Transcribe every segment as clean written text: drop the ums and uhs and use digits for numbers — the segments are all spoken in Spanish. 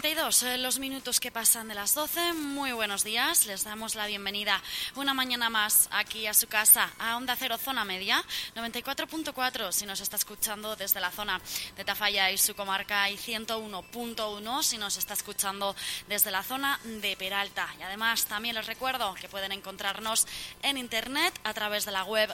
32, los minutos que pasan de las 12. Muy buenos días, les damos la bienvenida una mañana más aquí a su casa, a Onda Cero Zona Media, 94.4 si nos está escuchando desde la zona de Tafalla y su comarca, y 101.1 si nos está escuchando desde la zona de Peralta. Y además también les recuerdo que pueden encontrarnos en internet a través de la web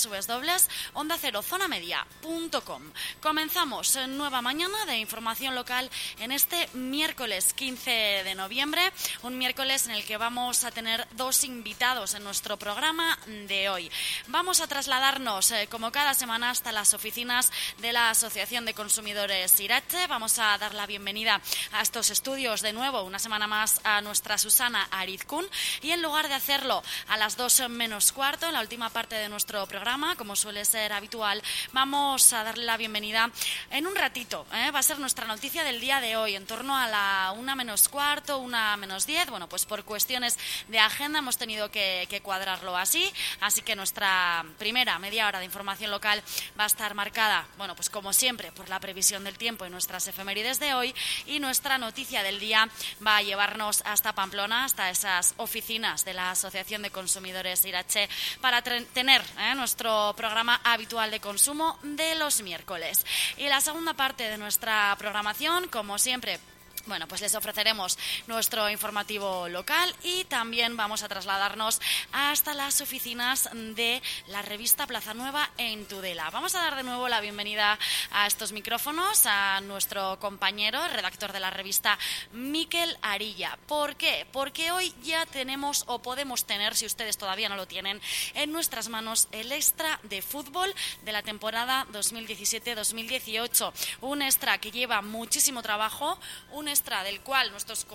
www.ondacerozonamedia.com. Comenzamos nueva mañana de información local en este miércoles 15 de noviembre, un miércoles en el que vamos a tener dos invitados en nuestro programa de hoy. Vamos a trasladarnos, como cada semana, hasta las oficinas de la Asociación de Consumidores Irache. Vamos a dar la bienvenida a estos estudios de nuevo, una semana más, a nuestra Susana Arizkun, y en lugar de hacerlo a las 2 menos cuarto, en la última parte de nuestro programa, como suele ser habitual, vamos a darle la bienvenida en un ratito. Va a ser nuestra noticia del día de hoy, en torno a la 1 menos cuarto, 1 menos 10. Bueno, pues por cuestiones de agenda hemos tenido que cuadrarlo así que nuestra primera media hora de información local va a estar marcada, bueno, pues como siempre, por la previsión del tiempo y nuestras efemérides de hoy, y nuestra noticia del día va a llevarnos hasta Pamplona, hasta esas oficinas de la Asociación de Consumidores Irache, para tener nuestro programa habitual de consumo de los miércoles. Y la segunda parte de nuestra programación, como siempre, bueno, pues les ofreceremos nuestro informativo local, y también vamos a trasladarnos hasta las oficinas de la revista Plaza Nueva en Tudela. Vamos a dar de nuevo la bienvenida a estos micrófonos a nuestro compañero, redactor de la revista, Miquel Arilla. ¿Por qué? Porque hoy ya tenemos, o podemos tener, si ustedes todavía no lo tienen, en nuestras manos el extra de fútbol de la temporada 2017-2018. Un extra que lleva muchísimo trabajo, un extra del cual nuestros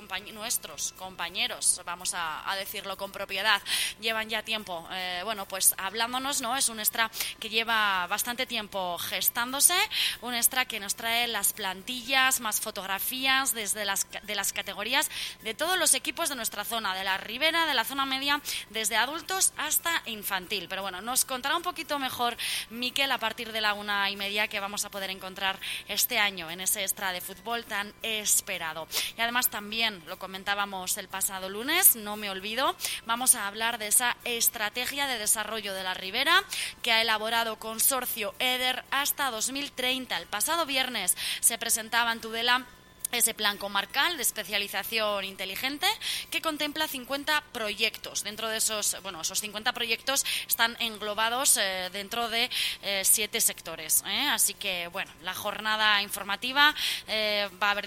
compañeros, vamos a decirlo con propiedad, llevan ya tiempo, pues hablándonos, ¿no? Es un extra que lleva bastante tiempo gestándose, un extra que nos trae las plantillas, más fotografías de las categorías de todos los equipos de nuestra zona, de la ribera, de la zona media, desde adultos hasta infantil. Pero bueno, nos contará un poquito mejor Miquel a partir de la 1:30 que vamos a poder encontrar este año en ese extra de fútbol tan esperado. Y además también, lo comentábamos el pasado lunes, no me olvido, vamos a hablar de esa estrategia de desarrollo de la ribera que ha elaborado Consorcio EDER hasta 2030. El pasado viernes se presentaba en Tudela ese plan comarcal de especialización inteligente que contempla 50 proyectos. Dentro de esos 50 proyectos están englobados dentro de 7 sectores. Así que, bueno, la jornada informativa va a haber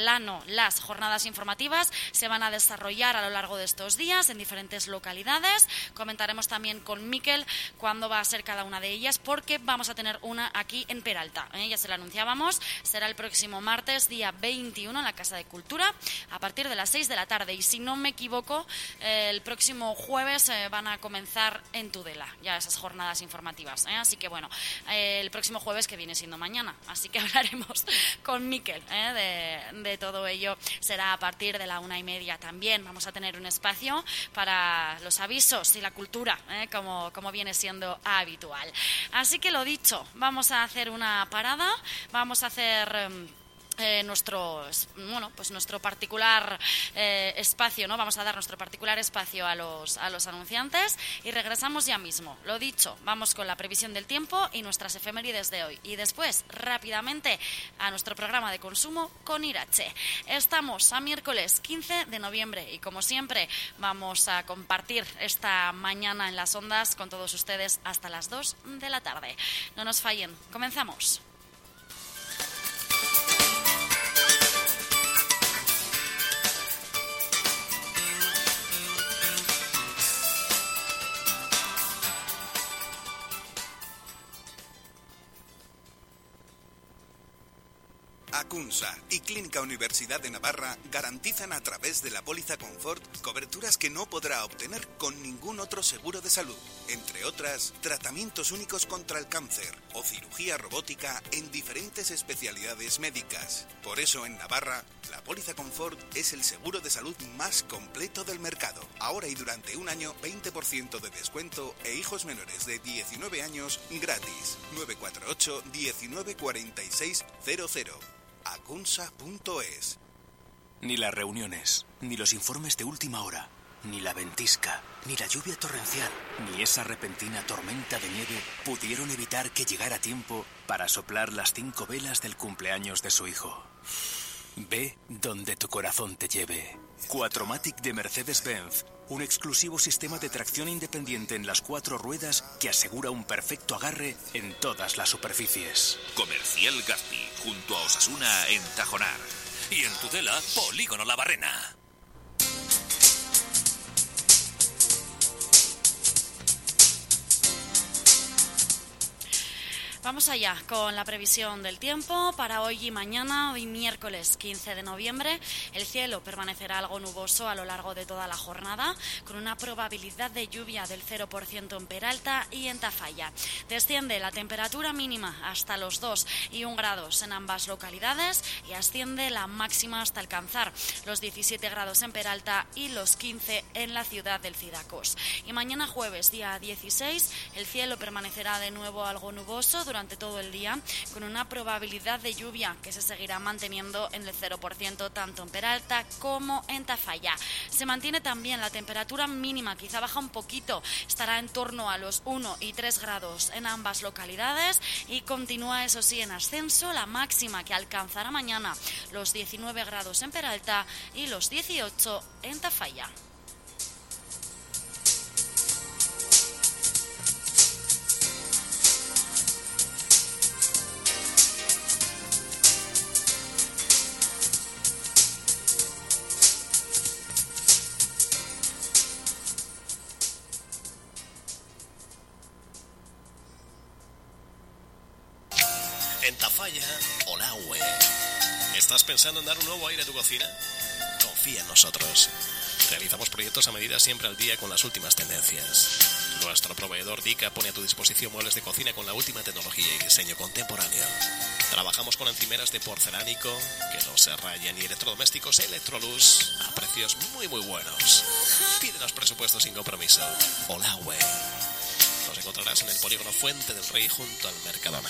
las jornadas informativas se van a desarrollar a lo largo de estos días en diferentes localidades. Comentaremos también con Miquel cuándo va a ser cada una de ellas, porque vamos a tener una aquí en Peralta. Ya se la anunciábamos, será el próximo martes, día 21, en la Casa de Cultura, a partir de las 6 de la tarde. Y si no me equivoco, el próximo jueves van a comenzar en Tudela ya esas jornadas informativas. Así que bueno, el próximo jueves, que viene siendo mañana. Así que hablaremos con Miquel de todo ello. Será a partir de la 1:30. También vamos a tener un espacio para los avisos y la cultura, como viene siendo habitual. Así que lo dicho, vamos a hacer una parada, vamos a hacer nuestro particular espacio, ¿no? Vamos a dar nuestro particular espacio a los anunciantes, y regresamos ya mismo. Lo dicho, vamos con la previsión del tiempo y nuestras efemérides de hoy, y después rápidamente a nuestro programa de consumo con Irache. Estamos a miércoles 15 de noviembre y, como siempre, vamos a compartir esta mañana en las ondas con todos ustedes hasta las 2 de la tarde. No nos fallen, comenzamos. Acunsa y Clínica Universidad de Navarra garantizan a través de la póliza Confort coberturas que no podrá obtener con ningún otro seguro de salud. Entre otras, tratamientos únicos contra el cáncer o cirugía robótica en diferentes especialidades médicas. Por eso en Navarra, la póliza Confort es el seguro de salud más completo del mercado. Ahora y durante un año, 20% de descuento e hijos menores de 19 años gratis. 948 19 46 00. acunsa.es. Ni las reuniones, ni los informes de última hora, ni la ventisca, ni la lluvia torrencial, ni esa repentina tormenta de nieve pudieron evitar que llegara a tiempo para soplar las 5 velas del cumpleaños de su hijo. Ve donde tu corazón te lleve. 4MATIC de Mercedes-Benz. Un exclusivo sistema de tracción independiente en las 4 ruedas que asegura un perfecto agarre en todas las superficies. Comercial Gazpi, junto a Osasuna en Tajonar. Y en Tudela, Polígono La Barrena. Vamos allá con la previsión del tiempo para hoy y mañana. Hoy miércoles 15 de noviembre, el cielo permanecerá algo nuboso a lo largo de toda la jornada, con una probabilidad de lluvia del 0% en Peralta y en Tafalla. Desciende la temperatura mínima hasta los 2 y 1 grados en ambas localidades y asciende la máxima hasta alcanzar los 17 grados en Peralta y los 15 en la ciudad del Cidacos. Y mañana jueves, día 16, el cielo permanecerá de nuevo algo nuboso durante todo el día, con una probabilidad de lluvia que se seguirá manteniendo en el 0% tanto en Peralta como en Tafalla. Se mantiene también la temperatura mínima, quizá baja un poquito, estará en torno a los 1 y 3 grados en ambas localidades y continúa, eso sí, en ascenso la máxima, que alcanzará mañana los 19 grados en Peralta y los 18 en Tafalla. En Tafalla, Olaue. ¿Estás pensando en dar un nuevo aire a tu cocina? Confía en nosotros. Realizamos proyectos a medida, siempre al día con las últimas tendencias. Nuestro proveedor Dica pone a tu disposición muebles de cocina con la última tecnología y diseño contemporáneo. Trabajamos con encimeras de porcelánico que no se rayen y electrodomésticos Electrolux a precios muy buenos. Pídenos presupuestos sin compromiso. Olaue. Nos encontrarás en el polígono Fuente del Rey junto al Mercadona.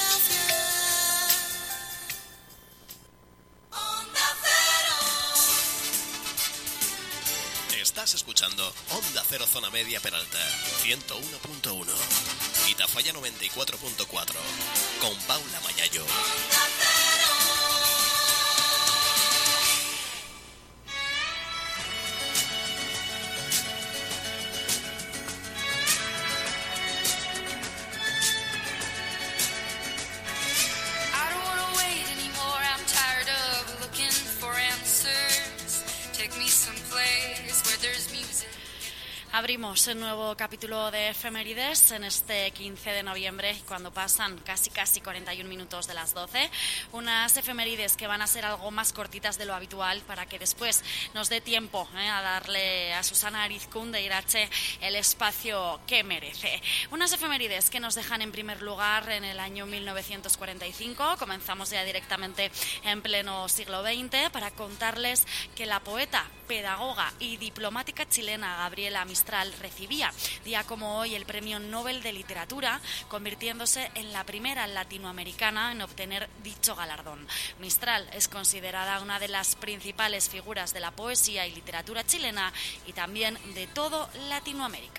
Estás escuchando Onda Cero Zona Media Peralta 101.1 y Tafalla 94.4 con Paula Mayayo. Abrimos el nuevo capítulo de Efemérides en este 15 de noviembre, cuando pasan casi 41 minutos de las 12. Unas efemérides que van a ser algo más cortitas de lo habitual para que después nos dé tiempo a darle a Susana Arizcún Irache el espacio que merece. Unas efemérides que nos dejan en primer lugar en el año 1945. Comenzamos ya directamente en pleno siglo XX para contarles que la poeta, pedagoga y diplomática chilena Gabriela Mistral recibía, día como hoy, el Premio Nobel de Literatura, convirtiéndose en la primera latinoamericana en obtener dicho galardón. Mistral es considerada una de las principales figuras de la poesía y literatura chilena y también de todo Latinoamérica.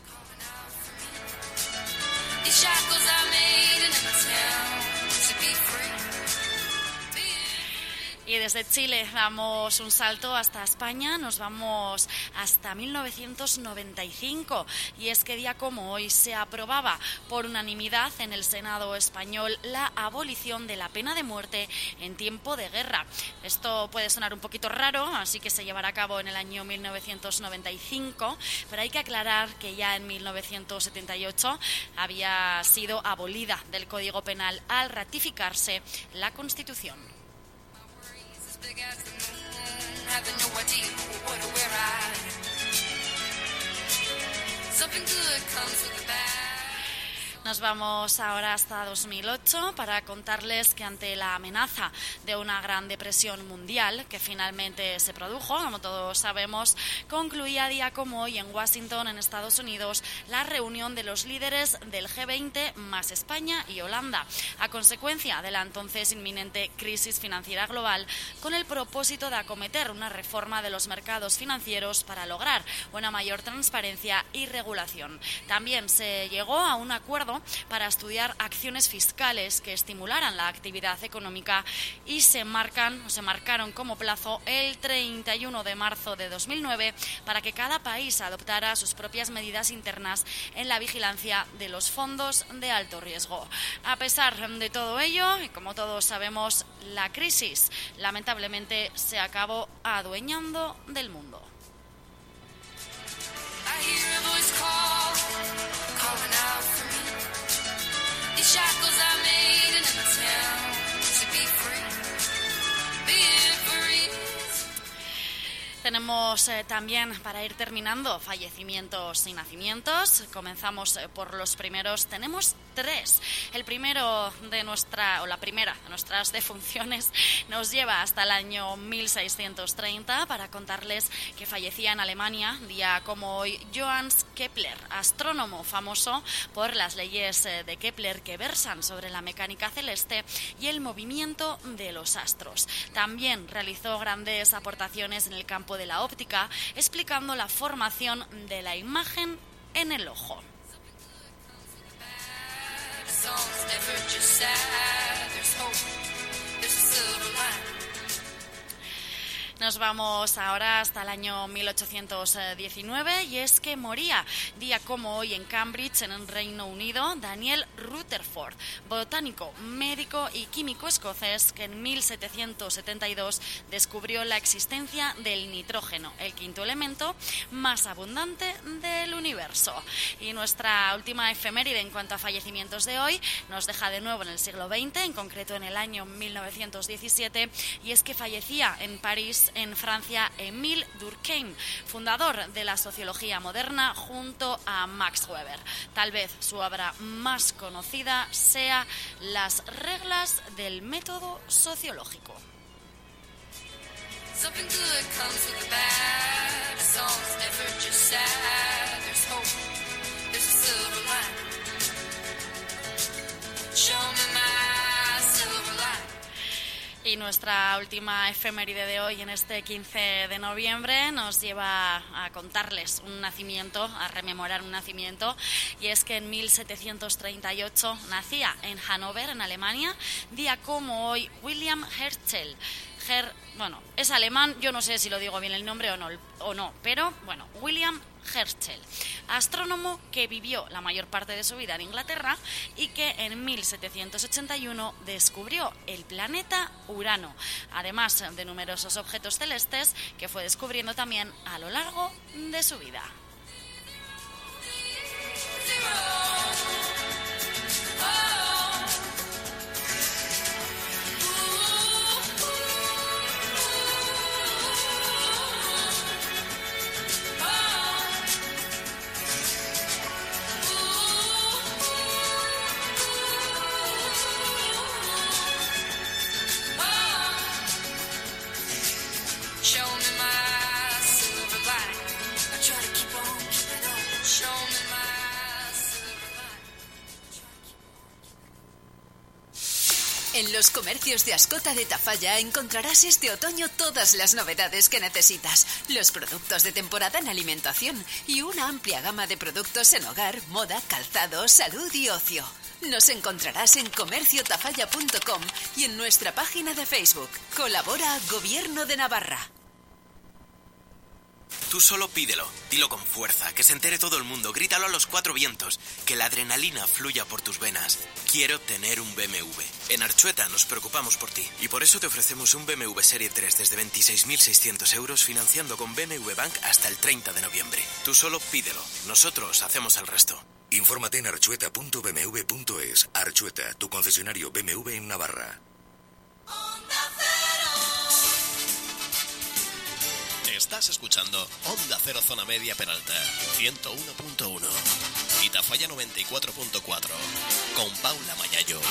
Y desde Chile damos un salto hasta España, nos vamos hasta 1995. Y es que día como hoy se aprobaba por unanimidad en el Senado español la abolición de la pena de muerte en tiempo de guerra. Esto puede sonar un poquito raro, así que se llevará a cabo en el año 1995, pero hay que aclarar que ya en 1978 había sido abolida del Código Penal al ratificarse la Constitución. Nos vamos ahora hasta 2008 para contarles que ante la amenaza de una gran depresión mundial que finalmente se produjo, como todos sabemos, concluía día como hoy en Washington, en Estados Unidos, la reunión de los líderes del G20 más España y Holanda, a consecuencia de la entonces inminente crisis financiera global, con el propósito de acometer una reforma de los mercados financieros para lograr una mayor transparencia y regulación. También se llegó a un acuerdo para estudiar acciones fiscales que estimularan la actividad económica y se marcaron como plazo el 31 de marzo de 2009 para que cada país adoptara sus propias medidas internas en la vigilancia de los fondos de alto riesgo. A pesar de todo ello, y como todos sabemos, la crisis lamentablemente se acabó adueñando del mundo. Tenemos también, para ir terminando, fallecimientos y nacimientos. Comenzamos por los primeros. Tenemos 3. El primero la primera de nuestras defunciones nos lleva hasta el año 1630 para contarles que fallecía en Alemania, día como hoy, Johannes Kepler, astrónomo famoso por las leyes de Kepler que versan sobre la mecánica celeste y el movimiento de los astros. También realizó grandes aportaciones en el campo de la óptica, explicando la formación de la imagen en el ojo. Nos vamos ahora hasta el año 1819 y es que moría, día como hoy en Cambridge, en el Reino Unido, Daniel Rutherford, botánico, médico y químico escocés que en 1772 descubrió la existencia del nitrógeno, el quinto elemento más abundante del universo. Y nuestra última efeméride en cuanto a fallecimientos de hoy nos deja de nuevo en el siglo XX, en concreto en el año 1917, y es que fallecía en París, en Francia, Émile Durkheim, fundador de la sociología moderna junto a Max Weber. Tal vez su obra más conocida sea Las reglas del método sociológico. Y nuestra última efeméride de hoy, en este 15 de noviembre, nos lleva a contarles un nacimiento, a rememorar un nacimiento, y es que en 1738 nacía en Hannover, en Alemania, día como hoy, William Herschel. Es alemán, yo no sé si lo digo bien el nombre o no, pero bueno, William Herschel, astrónomo que vivió la mayor parte de su vida en Inglaterra y que en 1781 descubrió el planeta Urano, además de numerosos objetos celestes que fue descubriendo también a lo largo de su vida. En los comercios de Ascota de Tafalla encontrarás este otoño todas las novedades que necesitas, los productos de temporada en alimentación y una amplia gama de productos en hogar, moda, calzado, salud y ocio. Nos encontrarás en comerciotafalla.com y en nuestra página de Facebook. Colabora Gobierno de Navarra. Tú solo pídelo, dilo con fuerza, que se entere todo el mundo, grítalo a los 4 vientos, que la adrenalina fluya por tus venas. Quiero tener un BMW. En Archueta nos preocupamos por ti y por eso te ofrecemos un BMW Serie 3 desde 26.600 euros financiando con BMW Bank hasta el 30 de noviembre. Tú solo pídelo, nosotros hacemos el resto. Infórmate en archueta.bmw.es. Archueta, tu concesionario BMW en Navarra. Estás escuchando Onda Cero Zona Media Peralta, 101.1 y Tafalla 94.4, con Paula Mayayo.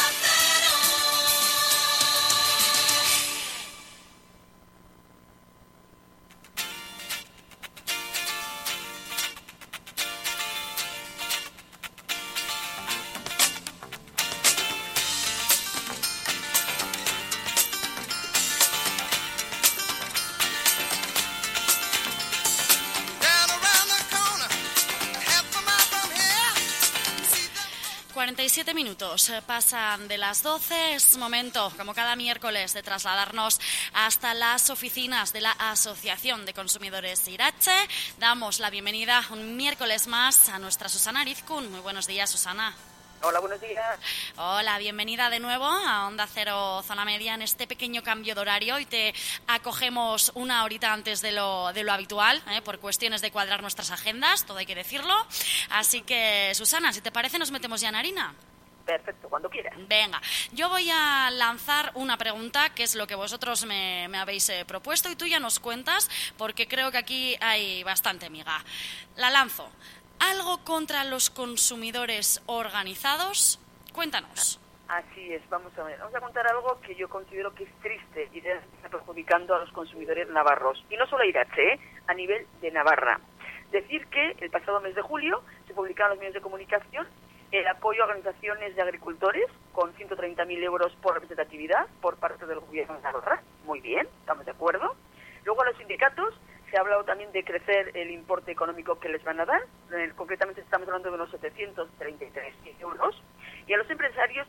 47 minutos pasan de las 12. Es momento, como cada miércoles, de trasladarnos hasta las oficinas de la Asociación de Consumidores Irache. Damos la bienvenida un miércoles más a nuestra Susana Arizkun. Muy buenos días, Susana. Hola, buenos días. Hola, bienvenida de nuevo a Onda Cero Zona Media en este pequeño cambio de horario y te acogemos una horita antes de lo habitual, por cuestiones de cuadrar nuestras agendas, todo hay que decirlo. Así que, Susana, si te parece, nos metemos ya en harina. Perfecto, cuando quieras. Venga, yo voy a lanzar una pregunta, que es lo que vosotros me habéis propuesto, y tú ya nos cuentas, porque creo que aquí hay bastante miga. La lanzo. ¿Algo contra los consumidores organizados? Cuéntanos. Así es, vamos a ver. Vamos a contar algo que yo considero que es triste y está perjudicando a los consumidores navarros. Y no solo a Irache, a nivel de Navarra. Decir que el pasado mes de julio se publicaron en los medios de comunicación el apoyo a organizaciones de agricultores con 130.000 euros por representatividad por parte del gobierno de Navarra. Muy bien, estamos de acuerdo. Luego a los sindicatos se ha hablado también de crecer el importe económico que les van a dar. Concretamente estamos hablando de unos 733 euros. Y a los empresarios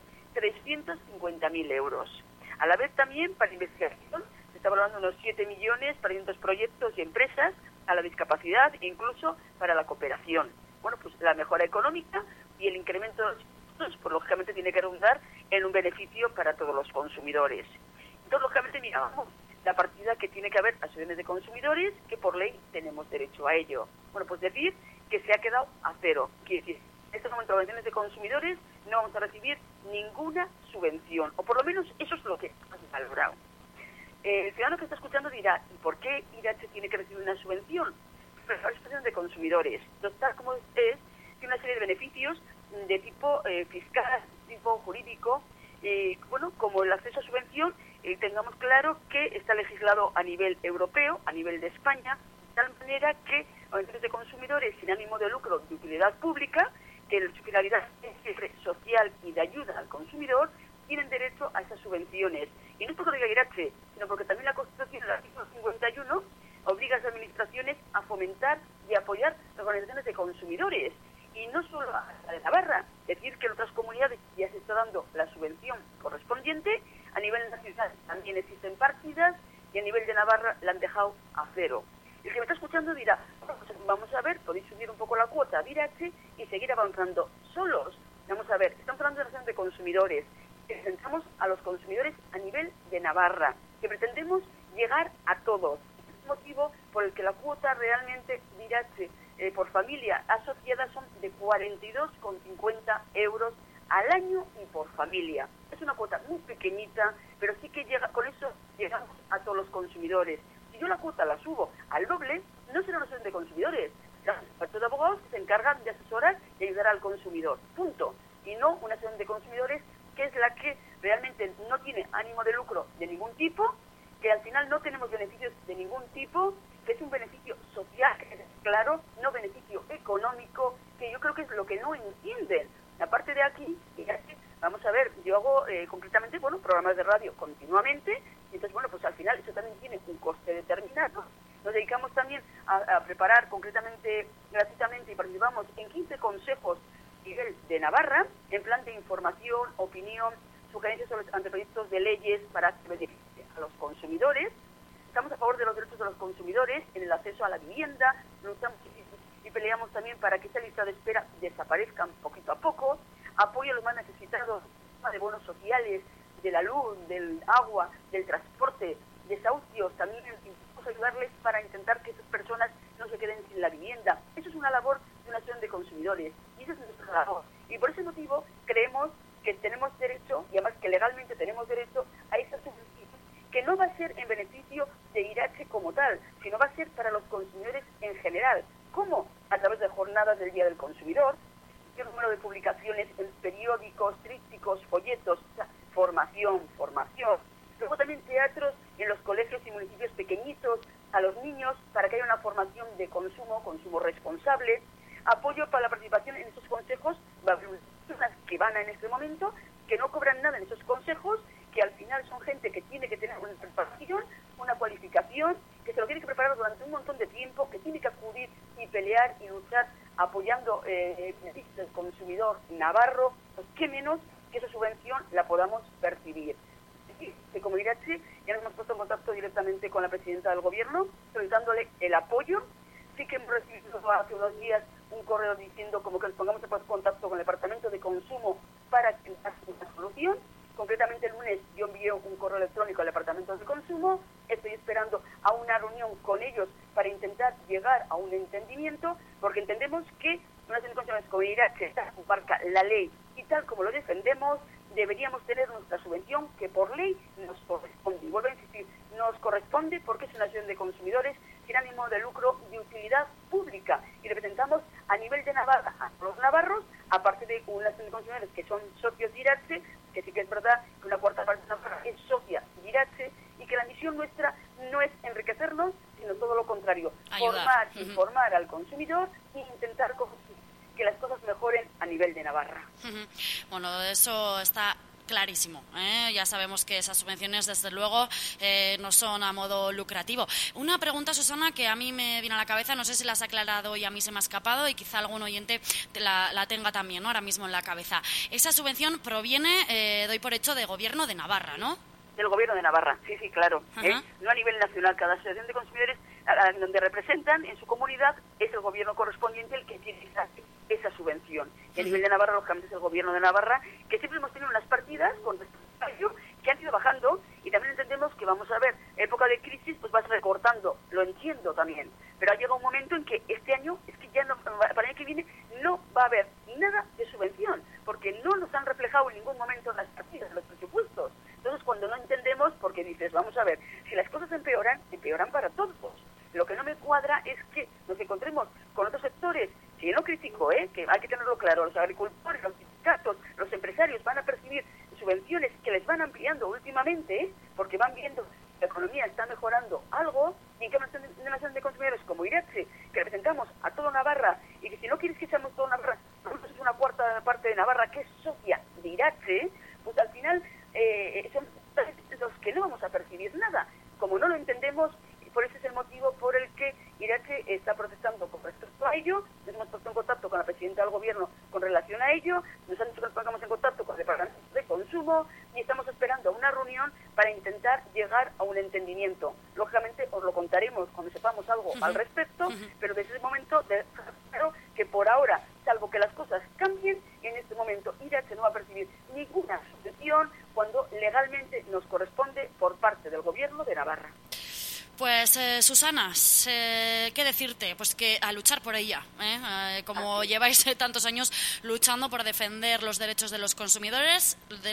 350.000 euros. A la vez también para investigación se está valorando unos 7 millones para distintos proyectos y empresas a la discapacidad e incluso para la cooperación. Bueno, pues la mejora económica y el incremento de los impuestos, pues lógicamente tiene que redundar en un beneficio para todos los consumidores. Entonces, lógicamente, miramos la partida que tiene que haber asociaciones de consumidores, que por ley tenemos derecho a ello. Bueno, pues decir que se ha quedado a cero. Quiere decir, en estos momentos, las asociaciones de consumidores no vamos a recibir ninguna subvención, o por lo menos eso es lo que hemos valorado. El ciudadano que está escuchando dirá, ¿y por qué Irache tiene que recibir una subvención? Pues la asociación de consumidores, tal como es, tiene una serie de beneficios de tipo fiscal, tipo jurídico, bueno, como el acceso a subvención, tengamos claro que está legislado a nivel europeo, a nivel de España, de tal manera que organizaciones de consumidores sin ánimo de lucro de utilidad pública, que su finalidad es siempre social y de ayuda al consumidor, tienen derecho a esas subvenciones. Y no es porque lo diga Irache, sino porque también la Constitución, el artículo 51, obliga a las administraciones a fomentar y apoyar las organizaciones de consumidores. Y no solo a la de Navarra, decir que en otras comunidades ya se está dando la subvención correspondiente, a nivel nacional también existen partidas y a nivel de Navarra la han dejado a cero. El que me está escuchando dirá, pues vamos a ver, podéis subir un poco la cuota de Irache y seguir avanzando solos. Vamos a ver, estamos hablando de la asociación de consumidores, que representamos a los consumidores a nivel de Navarra, que pretendemos llegar a todos. Es el motivo por el que la cuota realmente de Irache por familia asociada son de 42,50 euros al año y por familia. Es una cuota muy pequeñita, pero sí que llega, con eso llegamos a todos los consumidores. Si yo la cuota la subo al doble, no será una asociación de consumidores, será un despacho de abogados que se encargan de asesorar y ayudar al consumidor, punto. Y no una asociación de consumidores que es la que realmente no tiene ánimo de lucro de ningún tipo, que al final no tenemos beneficios de ningún tipo, que es un beneficio social, claro, no beneficio económico, que yo creo que es lo que no entienden. Aparte de aquí, vamos a ver, yo hago concretamente, bueno, programas de radio continuamente, y entonces, bueno, pues al final eso también tiene un coste determinado. Nos dedicamos también a preparar concretamente, gratuitamente, y participamos en 15 consejos a nivel de Navarra, en plan de información, opinión, sugerencias sobre anteproyectos de leyes para que beneficien a los consumidores. Estamos a favor de los derechos de los consumidores en el acceso a la vivienda, luchamos y peleamos también para que esa lista de espera desaparezcan poquito a poco, apoyo a los más necesitados de bonos sociales, de la luz, del agua, del transporte, desahucios, también intentamos ayudarles para intentar que esas personas no se queden sin la vivienda. Eso es una labor de una asociación de consumidores y esa es nuestra labor. Y por ese motivo creemos que tenemos derecho, y además que legalmente tenemos derecho a esas subvenciones que no va a ser en beneficio de Irache como tal, sino va a ser para los consumidores en general. ¿Cómo? A través de jornadas del Día del Consumidor, un número de publicaciones en periódicos, trípticos, folletos, o sea, formación. Luego también teatros en los colegios y municipios pequeñitos a los niños para que haya una formación de consumo responsable, apoyo para la participación en esos consejos. Va a haber personas que van en este momento, que no cobran nada en esos consejos, que al final son gente que tiene que tener una preparación, una cualificación, que se lo tiene que preparar durante un montón de tiempo, que tiene que acudir y pelear y luchar apoyando el consumidor navarro. Pues qué menos que esa subvención la podamos percibir. Que como Irache ya nos hemos puesto en contacto directamente con la presidenta del gobierno solicitándole el apoyo. Sí que hemos recibido hace unos días un correo diciendo como que nos pongamos en contacto con el departamento de consumo para que nos haga una solución. Concretamente el lunes yo envié un correo electrónico al departamento de consumo, estoy esperando a una reunión con ellos para intentar llegar a un entendimiento, porque entendemos que unas instituciones como Irache marca la ley y tal como lo defendemos, deberíamos tener nuestra subvención que por ley nos corresponde. Y vuelvo a insistir, nos corresponde porque es una asociación de consumidores sin ánimo de lucro de utilidad pública y representamos a nivel de Navarra a los navarros, aparte de una asociación de consumidores que son socios de Irache, que sí que es verdad que una cuarta parte de Navarra es socia de Irache y que la misión nuestra no es enriquecernos, sino todo lo contrario, ayudar, informar al consumidor e intentar que las cosas mejoren a nivel de Navarra. Bueno, eso está clarísimo, ¿eh? Ya sabemos que esas subvenciones, desde luego, no son a modo lucrativo. Una pregunta, Susana, que a mí me viene a la cabeza, no sé si la has aclarado y a mí se me ha escapado y quizá algún oyente la tenga también, ¿no?, ahora mismo en la cabeza. Esa subvención proviene, doy por hecho, de Gobierno de Navarra, ¿no? Del Gobierno de Navarra, sí, claro. No a nivel nacional, cada asociación de consumidores donde representan en su comunidad es el gobierno correspondiente el que tiene esa subvención. Y a nivel de Navarra, lógicamente, es el Gobierno de Navarra, que siempre hemos tenido unas partidas con respecto a ello que han ido bajando y también entendemos que vamos a ver, época de crisis, pues vas recortando, lo entiendo también, pero ha llegado un momento en que este año, es que ya no, para el año que viene, no va a haber nada de subvención, porque no nos han reflejado en ningún momento en las partidas, en los presupuestos. Entonces, cuando no entendemos, porque dices, vamos a ver, si las cosas empeoran para todos. Lo que no me cuadra es que nos encontremos con otros sectores, que yo no critico, que hay que tenerlo claro, los agricultores, los sindicatos, los empresarios van a percibir subvenciones que les van ampliando últimamente, porque van viendo que la economía está mejorando algo, y en cambio de una serie de consumidores como Irache, que representamos a toda Navarra, y que si no quieres que seamos toda Navarra, nosotros es una cuarta parte de Navarra que es socia de Irache, pues al final son los que no vamos a percibir nada. Como no lo entendemos, por ese es el motivo por el que Irache está protestando con respecto a ello. Nos hemos puesto en contacto con la presidenta del gobierno con relación a ello, nos han dicho que nos pongamos en contacto con el departamento de consumo y estamos esperando una reunión para intentar llegar a un entendimiento. Lógicamente os lo contaremos cuando sepamos algo al respecto, pero desde ese momento claro que por ahora, salvo que las cosas cambien, en este momento Irache no va a percibir ninguna subvención cuando legalmente nos corresponde por parte del gobierno de Navarra. Pues, Susana, ¿qué decirte? Pues que a luchar por ella, como lleváis tantos años luchando por defender los derechos de los consumidores,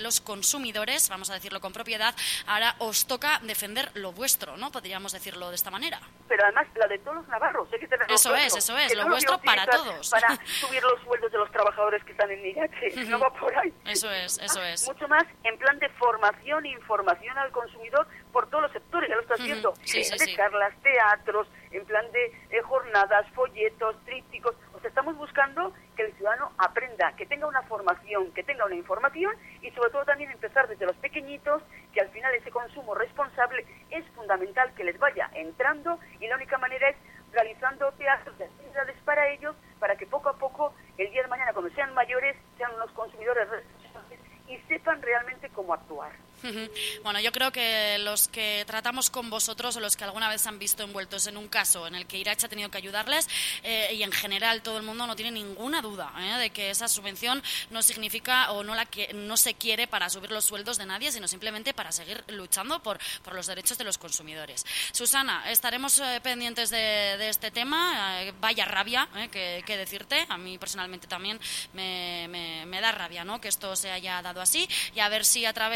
vamos a decirlo con propiedad, ahora os toca defender lo vuestro, ¿no? Podríamos decirlo de esta manera. Pero además, la de todos los navarros, Eso es, lo vuestro para todos. Para subir los sueldos de los trabajadores que están en Irache, no va por ahí. Eso es. Mucho más en plan de formación e información al consumidor por todos los sectores, ya lo estás viendo. De charlas, teatros, en plan de jornadas, folletos, trípticos. O sea, estamos buscando que el ciudadano aprenda, que tenga una formación, que tenga una información y sobre todo también empezar desde los pequeñitos, que al final ese consumo responsable es fundamental que les vaya entrando y la única manera es realizando teatros de actividades para ellos, para que poco a poco, el día de mañana, cuando sean mayores, sean unos consumidores responsables y sepan realmente cómo actuar. Bueno, yo creo que los que tratamos con vosotros o los que alguna vez se han visto envueltos en un caso en el que Irache ha tenido que ayudarles y en general todo el mundo no tiene ninguna duda de que esa subvención no significa o no se quiere para subir los sueldos de nadie, sino simplemente para seguir luchando por los derechos de los consumidores. Susana, estaremos pendientes de este tema. Vaya rabia, que decirte. A mí personalmente también me da rabia, ¿no?, que esto se haya dado así, y a ver si a través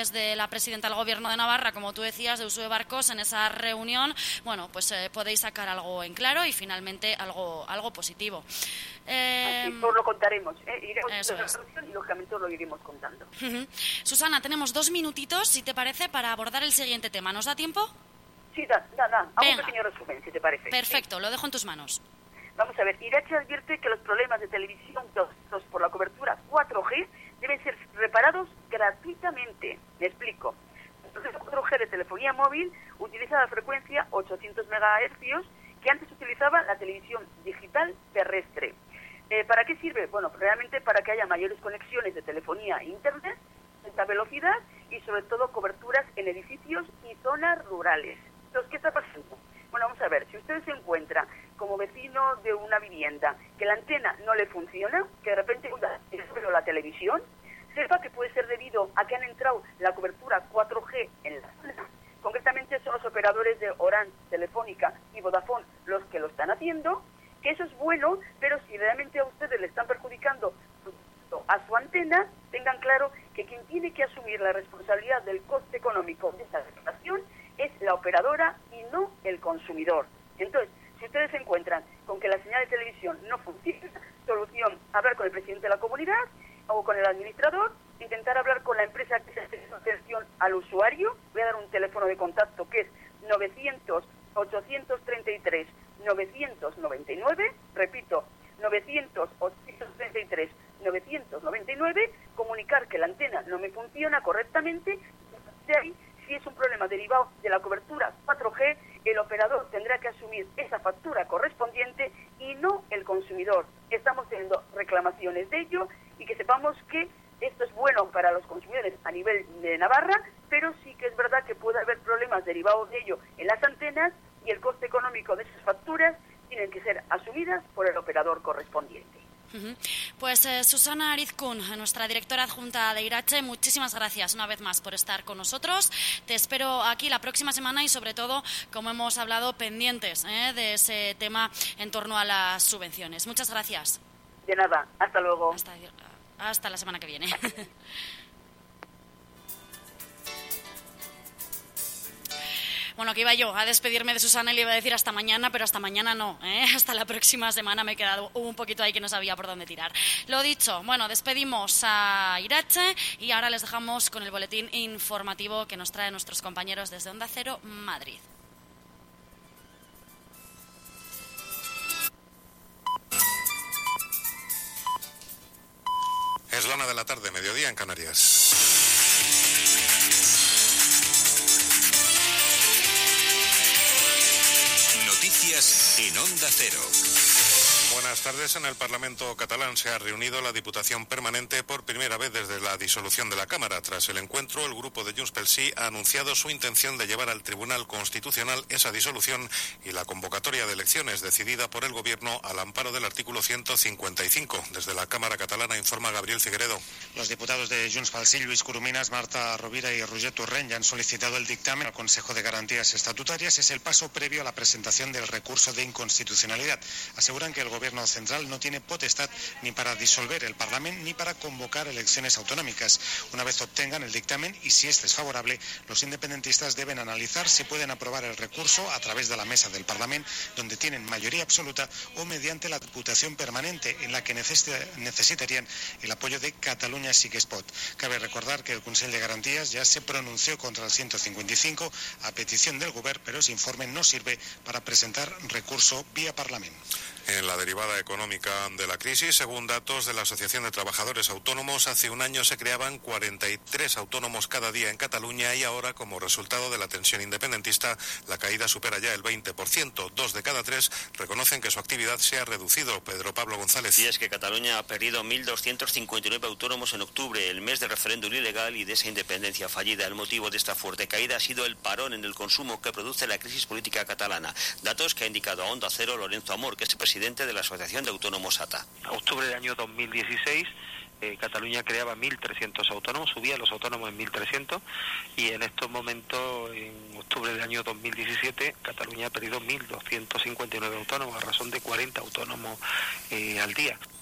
palabras de la presidenta del Gobierno de Navarra, como tú decías, de Uxue Barkos, en esa reunión, bueno, pues podéis sacar algo en claro y finalmente algo positivo. Así, os lo contaremos, iremos Eso a la es. solución y lógicamente os lo iremos contando. Susana, tenemos 2 minutitos, si te parece, para abordar el siguiente tema. ¿Nos da tiempo? Sí, da. Hago un Venga. pequeño resumen, si te parece. Perfecto, lo dejo en tus manos. Vamos a ver, Irache advierte que los problemas de televisión causados por la cobertura 4G deben ser reparados gratuitamente. Me explico. El 4G de telefonía móvil utiliza la frecuencia 800 MHz que antes utilizaba la televisión digital terrestre. ¿Para qué sirve? Bueno, realmente para que haya mayores conexiones de telefonía e internet, alta velocidad y sobre todo coberturas en edificios y zonas rurales. Entonces, ¿qué está pasando? Bueno, vamos a ver, si usted se encuentra como vecino de una vivienda que la antena no le funciona, que de repente pero la televisión, sepa que puede ser debido a que han entrado la cobertura 4G en la zona. Concretamente son los operadores de Orange, Telefónica y Vodafone los que lo están haciendo, que eso es bueno, pero si realmente a ustedes le están perjudicando a su antena, tengan claro que quien tiene que asumir la responsabilidad del coste económico de esta reparación es la operadora y no el consumidor. Entonces, si ustedes se encuentran con que la señal de televisión no funciona, solución, hablar con el presidente de la comunidad o con el administrador, intentar hablar con la empresa que se hace atención al usuario. Voy a dar un teléfono de contacto que es 900-833-999, repito, 900-833-999, comunicar que la antena no me funciona correctamente. De ahí, si es un problema derivado de la cobertura 4G, el operador tendrá que asumir esa factura correspondiente y no el consumidor. Estamos teniendo reclamaciones de ello y que sepamos que esto es bueno para los consumidores a nivel de Navarra, pero sí que es verdad que puede haber problemas derivados de ello en las antenas y el coste económico de esas facturas tienen que ser asumidas por el operador correspondiente. Pues Susana Arizkun, nuestra directora adjunta de Irache, muchísimas gracias una vez más por estar con nosotros. Te espero aquí la próxima semana y sobre todo, como hemos hablado, pendientes de ese tema en torno a las subvenciones. Muchas gracias. De nada, hasta luego. Hasta la semana que viene. Bueno, que iba yo a despedirme de Susana y le iba a decir hasta mañana, pero hasta mañana no, hasta la próxima semana. Me he quedado un poquito ahí que no sabía por dónde tirar. Lo dicho, bueno, despedimos a Irache y ahora les dejamos con el boletín informativo que nos traen nuestros compañeros desde Onda Cero Madrid. Es la 1:00 p.m, mediodía en Canarias. Noticias en Onda Cero. Buenas tardes. En el Parlamento catalán se ha reunido la Diputación Permanente por primera vez desde la disolución de la Cámara. Tras el encuentro, el grupo de Junts pel Sí ha anunciado su intención de llevar al Tribunal Constitucional esa disolución y la convocatoria de elecciones decidida por el Gobierno al amparo del artículo 155. Desde la Cámara catalana informa Gabriel Figueredo. Los diputados de Junts pel Sí, Lluís Corominas, Marta Rovira y Roger Torrent, ya han solicitado el dictamen al Consejo de Garantías Estatutarias. Es el paso previo a la presentación del recurso de inconstitucionalidad. Aseguran que el Gobierno central no tiene potestad ni para disolver el Parlamento ni para convocar elecciones autonómicas. Una vez obtengan el dictamen y si este es favorable, los independentistas deben analizar si pueden aprobar el recurso a través de la mesa del Parlamento, donde tienen mayoría absoluta, o mediante la Diputación Permanente, en la que necesitarían el apoyo de Catalunya Sí que es Pot. Cabe recordar que el Consell de Garantías ya se pronunció contra el 155 a petición del Govern, pero ese informe no sirve para presentar recurso vía Parlamento. En la derivada económica de la crisis, según datos de la Asociación de Trabajadores Autónomos, hace un año se creaban 43 autónomos cada día en Cataluña y ahora, como resultado de la tensión independentista, la caída supera ya el 20%. 2 de cada 3 reconocen que su actividad se ha reducido. Pedro Pablo González. Y es que Cataluña ha perdido 1.259 autónomos en octubre, el mes de referéndum ilegal y de esa independencia fallida. El motivo de esta fuerte caída ha sido el parón en el consumo que produce la crisis política catalana. Datos que ha indicado a Onda Cero Lorenzo Amor, que es presidente de la Asociación de Autónomos ATA. A octubre del año 2016, Cataluña creaba 1.300 autónomos, subía los autónomos en 1.300 y en estos momentos, en octubre del año 2017, Cataluña ha perdido 1.259 autónomos a razón de 40 autónomos al día.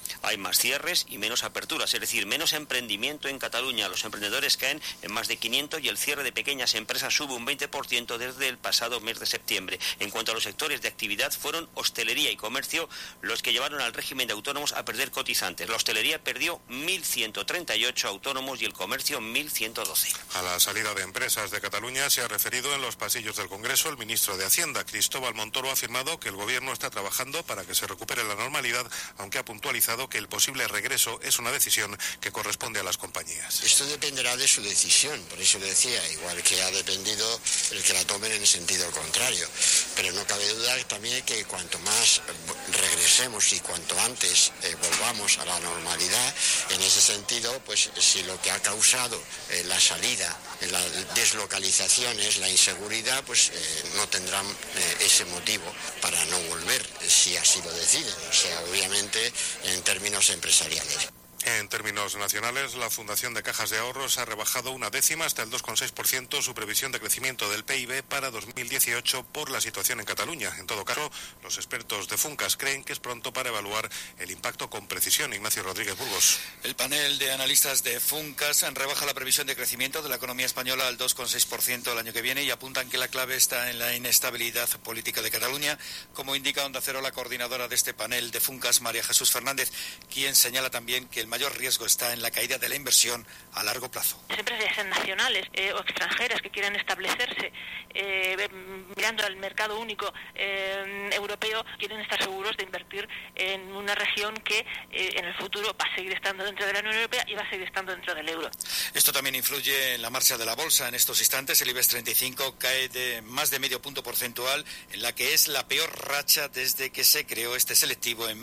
Hay más cierres y menos aperturas, es decir, menos emprendimiento en Cataluña. Los emprendedores caen en más de 500 y el cierre de pequeñas empresas sube un 20% desde el pasado mes de septiembre. En cuanto a los sectores de actividad, fueron hostelería y comercio los que llevaron al régimen de autónomos a perder cotizantes. La hostelería perdió 1.138 autónomos y el comercio 1.112. A la salida de empresas de Cataluña se ha referido en los pasillos del Congreso el ministro de Hacienda, Cristóbal Montoro, ha afirmado que el Gobierno está trabajando para que se recupere la normalidad, aunque ha puntualizado que el posible regreso es una decisión que corresponde a las compañías. Esto dependerá de su decisión, por eso le decía, igual que ha dependido el que la tomen en el sentido contrario. Pero no cabe duda también que cuanto más regresemos y cuanto antes volvamos a la normalidad, en ese sentido, pues si lo que ha causado la salida, la deslocalización es la inseguridad, pues no tendrán ese motivo para no volver, si así lo deciden, o sea, obviamente en términos empresariales. En términos nacionales, la Fundación de Cajas de Ahorros ha rebajado una décima hasta el 2,6% su previsión de crecimiento del PIB para 2018 por la situación en Cataluña. En todo caso, los expertos de Funcas creen que es pronto para evaluar el impacto con precisión. Ignacio Rodríguez Burgos. El panel de analistas de Funcas rebaja la previsión de crecimiento de la economía española al 2,6% el año que viene y apuntan que la clave está en la inestabilidad política de Cataluña, como indica Onda Cero la coordinadora de este panel de Funcas, María Jesús Fernández, quien señala también que el mayor riesgo está en la caída de la inversión a largo plazo. Las empresas, ya sean nacionales o extranjeras, que quieran establecerse mirando al mercado único europeo, quieren estar seguros de invertir en una región que en el futuro va a seguir estando dentro de la Unión Europea y va a seguir estando dentro del euro. Esto también influye en la marcha de la bolsa. En estos instantes el IBEX 35 cae de más de medio punto porcentual, en la que es la peor racha desde que se creó este selectivo en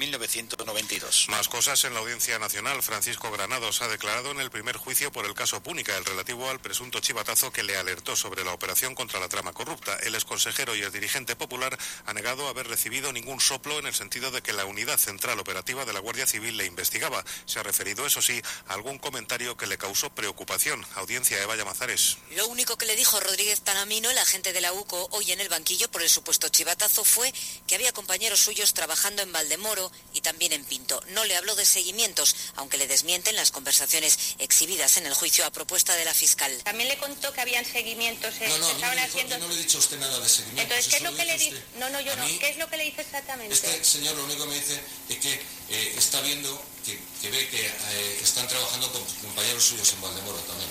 1992. Más cosas en la Audiencia Nacional. Francisco Granados ha declarado en el primer juicio por el caso Púnica, el relativo al presunto chivatazo que le alertó sobre la operación contra la trama corrupta. El exconsejero y el dirigente popular ha negado haber recibido ningún soplo en el sentido de que la unidad central operativa de la Guardia Civil le investigaba. Se ha referido, eso sí, a algún comentario que le causó preocupación. Audiencia, Eva Llamazares. Lo único que le dijo Rodríguez Tanamino, el agente de la UCO, hoy en el banquillo por el supuesto chivatazo, fue que había compañeros suyos trabajando en Valdemoro y también en Pinto. No le habló de seguimientos, aunque le desmienten las conversaciones exhibidas en el juicio a propuesta de la fiscal. También le contó que habían seguimientos. No le he dicho a usted nada de seguimientos. Entonces, ¿qué es lo que le dice? No, yo no. ¿Qué es lo que le dice exactamente? Este señor lo único que me dice es que está viendo, que ve que están trabajando con compañeros suyos en Valdemoro también,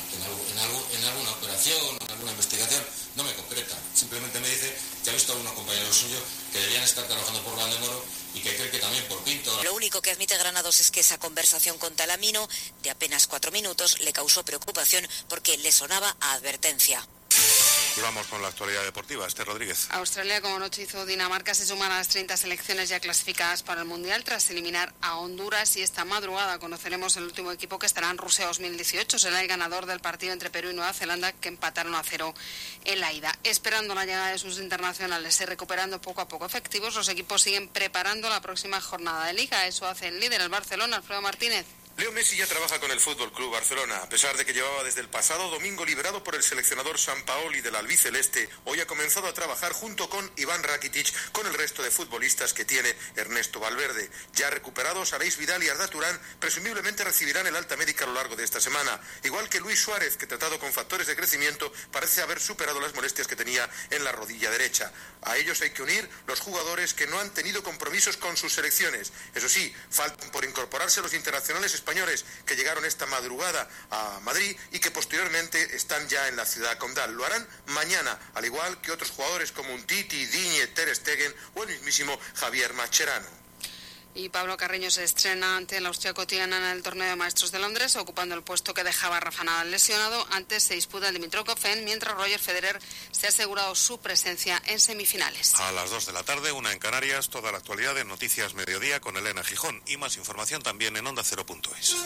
en alguna operación, en alguna investigación. No me concreta, simplemente me dice que ha visto a algunos compañeros suyos que debían estar trabajando por Valdemoro y que cree que también por Pinto. Lo único que admite Granados es que esa conversación con Talamino, de apenas 4 minutos, le causó preocupación porque le sonaba a advertencia. Y vamos con la actualidad deportiva. Esther Rodríguez. Australia, como anoche hizo Dinamarca, se suma a las 30 selecciones ya clasificadas para el Mundial tras eliminar a Honduras, y esta madrugada conoceremos el último equipo que estará en Rusia 2018. Será el ganador del partido entre Perú y Nueva Zelanda, que empataron a 0 en la ida. Esperando la llegada de sus internacionales y recuperando poco a poco efectivos, los equipos siguen preparando la próxima jornada de Liga. Eso hace el líder, el Barcelona, Alfredo Martínez. Leo Messi ya trabaja con el Fútbol Club Barcelona. A pesar de que llevaba desde el pasado domingo liberado por el seleccionador Sampaoli del albiceleste, hoy ha comenzado a trabajar junto con Iván Rakitic con el resto de futbolistas que tiene Ernesto Valverde. Ya recuperados, Aleix Vidal y Arda Turán presumiblemente recibirán el alta médica a lo largo de esta semana. Igual que Luis Suárez, que tratado con factores de crecimiento, parece haber superado las molestias que tenía en la rodilla derecha. A ellos hay que unir los jugadores que no han tenido compromisos con sus selecciones. Eso sí, faltan por incorporarse los internacionales españoles que llegaron esta madrugada a Madrid y que posteriormente están ya en la ciudad condal. Lo harán mañana, al igual que otros jugadores como Umtiti, Digne, Ter Stegen o el mismísimo Javier Mascherano. Y Pablo Carreño se estrena ante el austriaco Tirana en el torneo de maestros de Londres, ocupando el puesto que dejaba Rafa Nadal lesionado. Antes se disputa el Dimitrov Open, mientras Roger Federer se ha asegurado su presencia en semifinales. A las 2 de la tarde, 1 en Canarias, toda la actualidad de Noticias Mediodía con Elena Gijón, y más información también en OndaCero.es.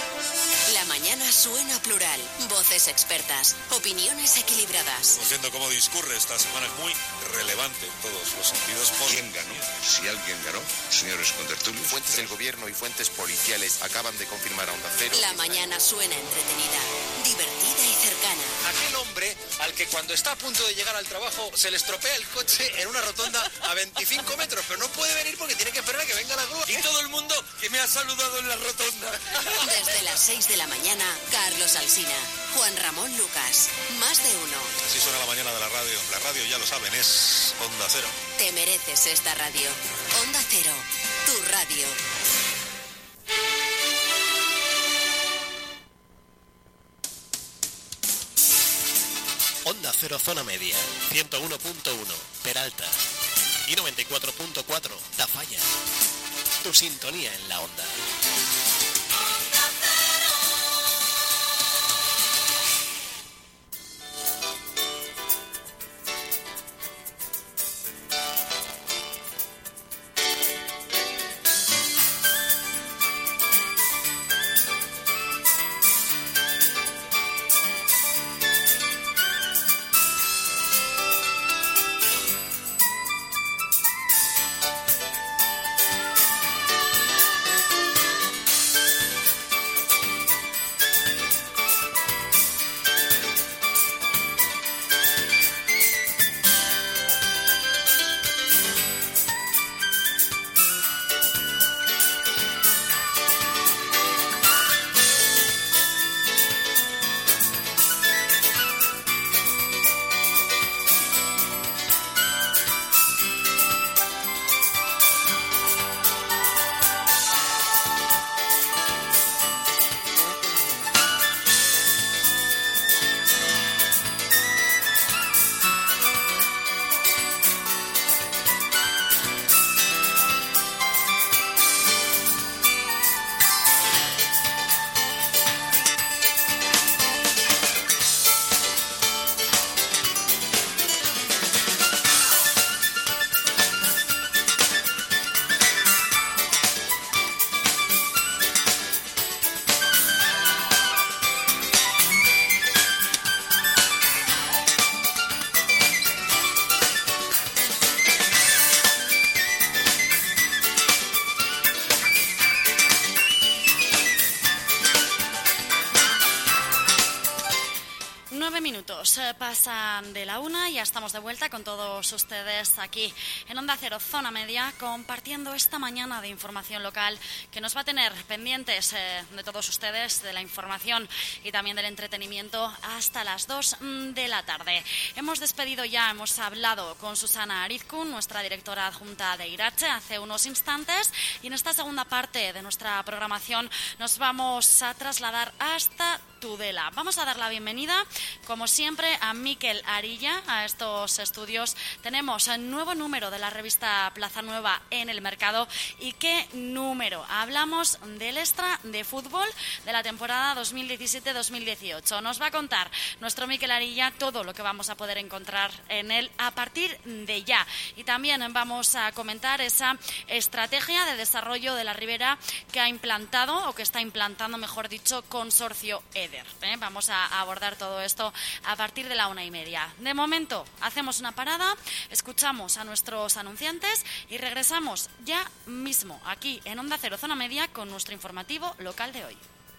La mañana suena plural, voces expertas, opiniones equilibradas. Viendo cómo discurre esta semana es muy relevante en todos los sentidos. ¿Quién ganó? Si alguien ganó, señores contertulios. Fuentes del gobierno y fuentes policiales acaban de confirmar a Onda Cero. La mañana suena entretenida, divertida y cercana. cercana. Aquel hombre al que cuando está a punto de llegar al trabajo se le estropea el coche en una rotonda a 25 metros, pero no puede venir porque tiene que esperar a que venga la grúa. Y todo el mundo que me ha saludado en la rotonda. Desde las 6 de la mañana, Carlos Alsina, Juan Ramón Lucas, Más de Uno. Así suena la mañana de la radio. La radio, ya lo saben, es Onda Cero. Te mereces esta radio. Onda Cero, tu radio. Onda Cero Zona Media, 101.1 Peralta y 94.4 Tafalla. Tu sintonía en la onda. Pasan de la 1 y ya estamos de vuelta con todos ustedes aquí en Onda Cero Zona Media, compartiendo esta mañana de información local que nos va a tener pendientes de todos ustedes, de la información y también del entretenimiento hasta las 2 de la tarde. Hemos despedido ya, hemos hablado con Susana Arizkun, nuestra directora adjunta de Irache, hace unos instantes, y en esta segunda parte de nuestra programación nos vamos a trasladar hasta Tudela. Vamos a dar la bienvenida, como siempre, a Mikel Arilla a estos estudios. Tenemos el nuevo número de la revista Plaza Nueva en el mercado. ¿Y qué número? Hablamos del extra de fútbol de la temporada 2017-2018. Nos va a contar nuestro Mikel Arilla todo lo que vamos a poder encontrar en él a partir de ya. Y también vamos a comentar esa estrategia de desarrollo de la Ribera que ha implantado, o que está implantando, mejor dicho, Consorcio EDER. Vamos a abordar todo esto a partir de la 1:30. De momento, hacemos una parada, escuchamos a nuestros anunciantes y regresamos ya mismo aquí en Onda Cero Zona Media con nuestro informativo local de hoy.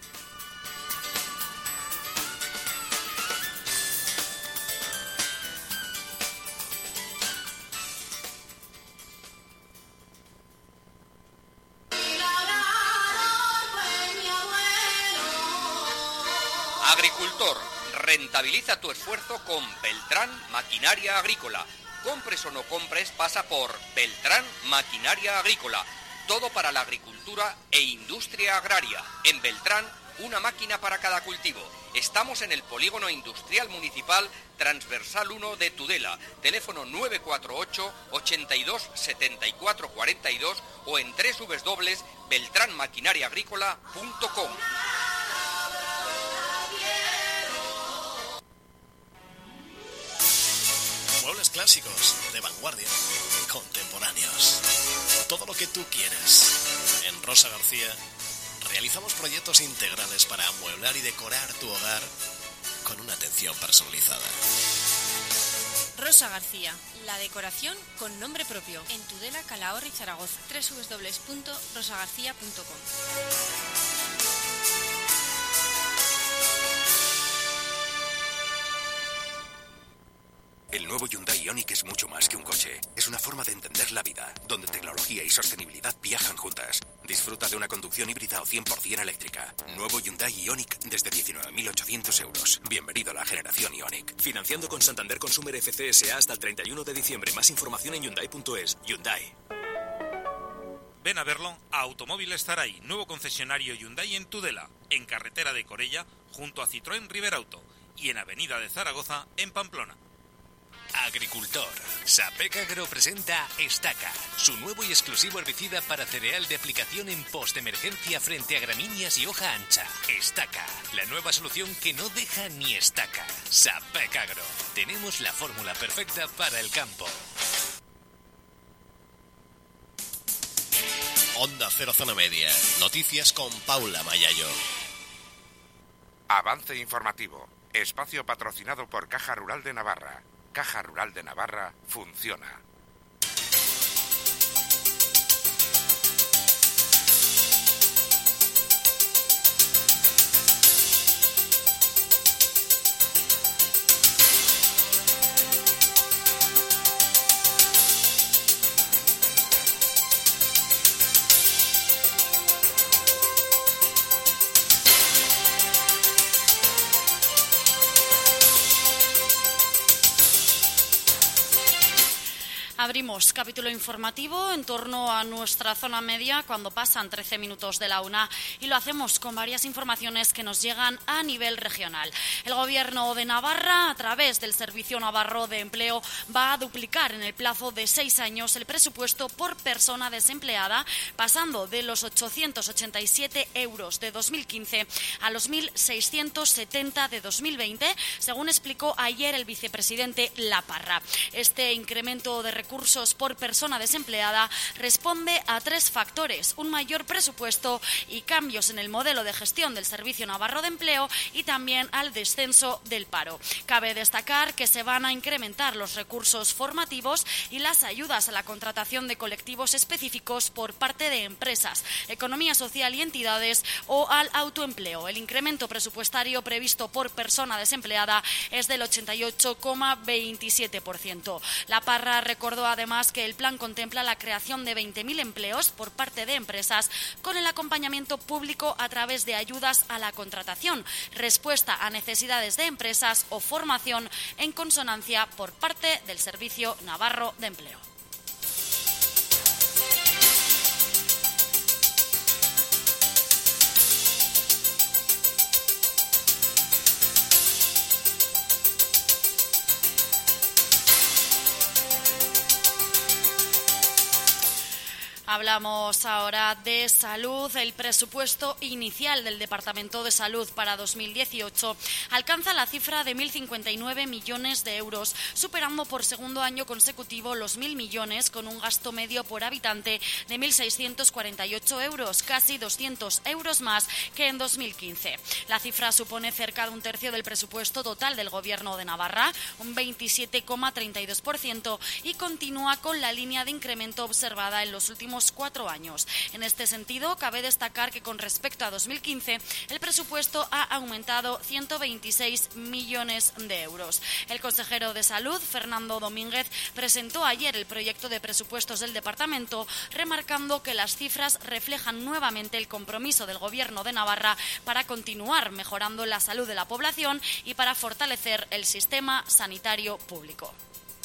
Agricultor, rentabiliza tu esfuerzo con Beltrán Maquinaria Agrícola. Compres o no compres, pasa por Beltrán Maquinaria Agrícola. Todo para la agricultura e industria agraria. En Beltrán, una máquina para cada cultivo. Estamos en el Polígono Industrial Municipal Transversal 1 de Tudela. Teléfono 948 82 74 42 o en www.beltranmaquinariaagrícola.com. Muebles clásicos, de vanguardia, contemporáneos. Todo lo que tú quieres. En Rosa García realizamos proyectos integrales para amueblar y decorar tu hogar con una atención personalizada. Rosa García, la decoración con nombre propio. En Tudela, Calahorra y Zaragoza. www.rosagarcía.com. El nuevo Hyundai Ioniq es mucho más que un coche. Es una forma de entender la vida, donde tecnología y sostenibilidad viajan juntas. Disfruta de una conducción híbrida o 100% eléctrica. Nuevo Hyundai Ioniq desde 19.800 euros. Bienvenido a la generación Ioniq. Financiando con Santander Consumer FC S.A. hasta el 31 de diciembre. Más información en Hyundai.es. Hyundai. Ven a verlo a Automóviles Zaraí, nuevo concesionario Hyundai en Tudela, en carretera de Corella, junto a Citroën Riverauto, y en avenida de Zaragoza, en Pamplona. Agricultor. Sapec Agro presenta Estaca, su nuevo y exclusivo herbicida para cereal de aplicación en post-emergencia frente a gramíneas y hoja ancha. Estaca, la nueva solución que no deja ni estaca. Sapec Agro. Tenemos la fórmula perfecta para el campo. Onda Cero Zona Media. Noticias con Paula Mayayo. Avance informativo. Espacio patrocinado por Caja Rural de Navarra. Caja Rural de Navarra funciona. Abrimos capítulo informativo en torno a nuestra zona media cuando pasan 13 minutos de la una y lo hacemos con varias informaciones que nos llegan a nivel regional. El Gobierno de Navarra, a través del Servicio Navarro de Empleo, va a duplicar en el plazo de 6 años el presupuesto por persona desempleada, pasando de los 887 euros de 2015 a los 1.670 de 2020, según explicó ayer el vicepresidente Laparra. Este incremento de recursos por persona desempleada responde a 3 factores: un mayor presupuesto y cambios en el modelo de gestión del Servicio Navarro de Empleo y también al descenso del paro. Cabe destacar que se van a incrementar los recursos formativos y las ayudas a la contratación de colectivos específicos por parte de empresas, economía social y entidades o al autoempleo. El incremento presupuestario previsto por persona desempleada es del 88,27%. Laparra recordó además que el plan contempla la creación de 20.000 empleos por parte de empresas con el acompañamiento público a través de ayudas a la contratación, respuesta a necesidades de empresas o formación en consonancia por parte del Servicio Navarro de Empleo. Hablamos ahora de salud. El presupuesto inicial del Departamento de Salud para 2018 alcanza la cifra de 1.059 millones de euros, superando por segundo año consecutivo los 1.000 millones, con un gasto medio por habitante de 1.648 euros, casi 200 euros más que en 2015. La cifra supone cerca de un tercio del presupuesto total del Gobierno de Navarra, un 27,32%, y continúa con la línea de incremento observada en los últimos 4 años. En este sentido, cabe destacar que con respecto a 2015, el presupuesto ha aumentado 126 millones de euros. El consejero de Salud, Fernando Domínguez, presentó ayer el proyecto de presupuestos del departamento, remarcando que las cifras reflejan nuevamente el compromiso del Gobierno de Navarra para continuar mejorando la salud de la población y para fortalecer el sistema sanitario público.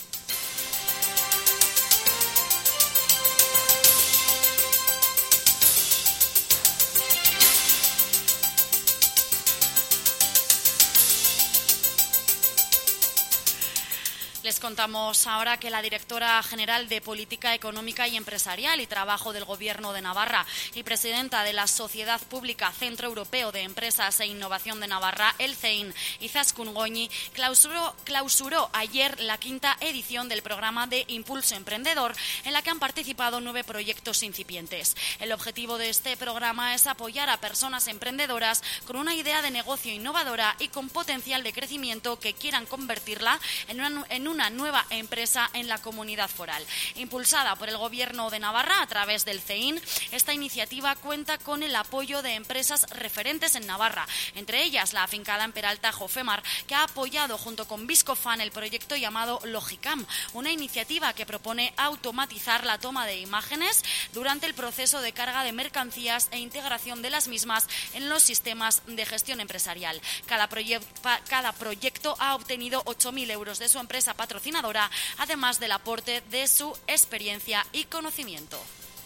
Les contamos ahora que la directora general de Política Económica y Empresarial y Trabajo del Gobierno de Navarra y presidenta de la Sociedad Pública Centro Europeo de Empresas e Innovación de Navarra, el CEIN, Izaskun Goñi, clausuró ayer la 5ª edición del programa de Impulso Emprendedor, en la que han participado 9 proyectos incipientes. El objetivo de este programa es apoyar a personas emprendedoras con una idea de negocio innovadora y con potencial de crecimiento que quieran convertirla en una una nueva empresa en la comunidad foral. Impulsada por el Gobierno de Navarra a través del CEIN, esta iniciativa cuenta con el apoyo de empresas referentes en Navarra, entre ellas la afincada en Peralta Jofemar, que ha apoyado junto con Viscofan el proyecto llamado Logicam, una iniciativa que propone automatizar la toma de imágenes durante el proceso de carga de mercancías e integración de las mismas en los sistemas de gestión empresarial. Cada proyecto ha obtenido 8.000 euros de su empresa patrocinadora, además del aporte de su experiencia y conocimiento.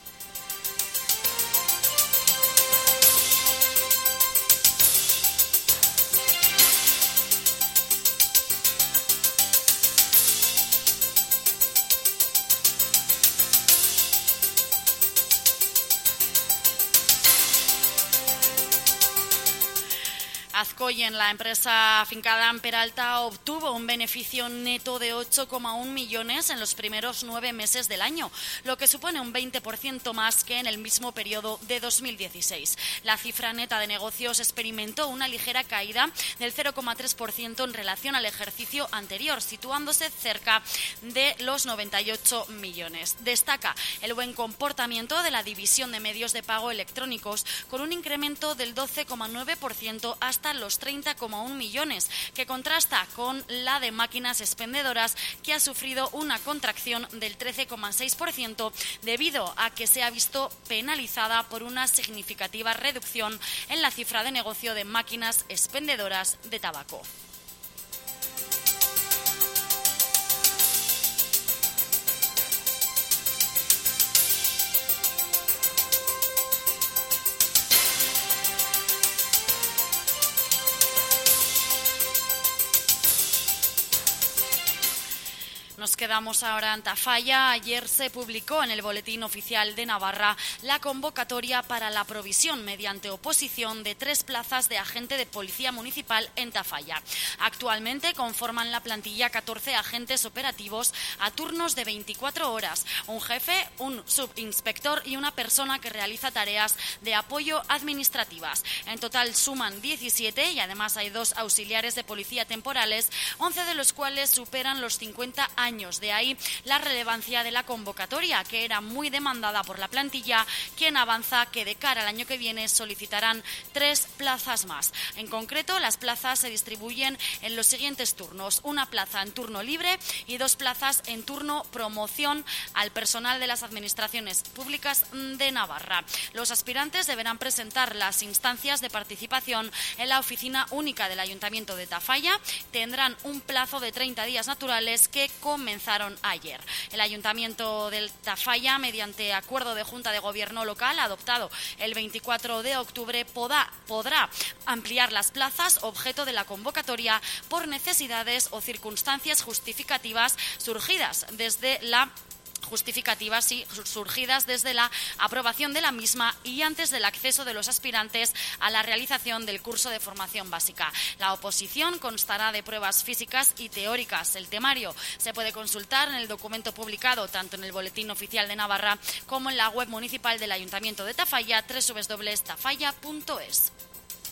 Azcoyen, la empresa afincada en Peralta, obtuvo un beneficio neto de 8,1 millones en los primeros 9 meses del año, lo que supone un 20% más que en el mismo periodo de 2016. La cifra neta de negocios experimentó una ligera caída del 0,3% en relación al ejercicio anterior, situándose cerca de los 98 millones. Destaca el buen comportamiento de la división de medios de pago electrónicos, con un incremento del 12,9% hasta los 30,1 millones, que contrasta con la de máquinas expendedoras, que ha sufrido una contracción del 13,6% debido a que se ha visto penalizada por una significativa reducción en la cifra de negocio de máquinas expendedoras de tabaco. Nos quedamos ahora en Tafalla. Ayer se publicó en el Boletín Oficial de Navarra la convocatoria para la provisión mediante oposición de 3 plazas de agente de policía municipal en Tafalla. Actualmente conforman la plantilla 14 agentes operativos a turnos de 24 horas, un jefe, un subinspector y una persona que realiza tareas de apoyo administrativas. En total suman 17 y además hay 2 auxiliares de policía temporales, 11 de los cuales superan los 50 años. De ahí la relevancia de la convocatoria, que era muy demandada por la plantilla, quien avanza que de cara al año que viene solicitarán 3 plazas más. En concreto, las plazas se distribuyen en los siguientes turnos: una plaza en turno libre y 2 plazas en turno promoción al personal de las administraciones públicas de Navarra. Los aspirantes deberán presentar las instancias de participación en la oficina única del Ayuntamiento de Tafalla. Tendrán un plazo de 30 días naturales que comenzaron ayer. El Ayuntamiento de Tafalla, mediante acuerdo de Junta de Gobierno local adoptado el 24 de octubre, podrá ampliar las plazas objeto de la convocatoria por necesidades o circunstancias justificativas surgidas desde la aprobación de la misma y antes del acceso de los aspirantes a la realización del curso de formación básica. La oposición constará de pruebas físicas y teóricas. El temario se puede consultar en el documento publicado tanto en el Boletín Oficial de Navarra como en la web municipal del Ayuntamiento de Tafalla, www.tafalla.es.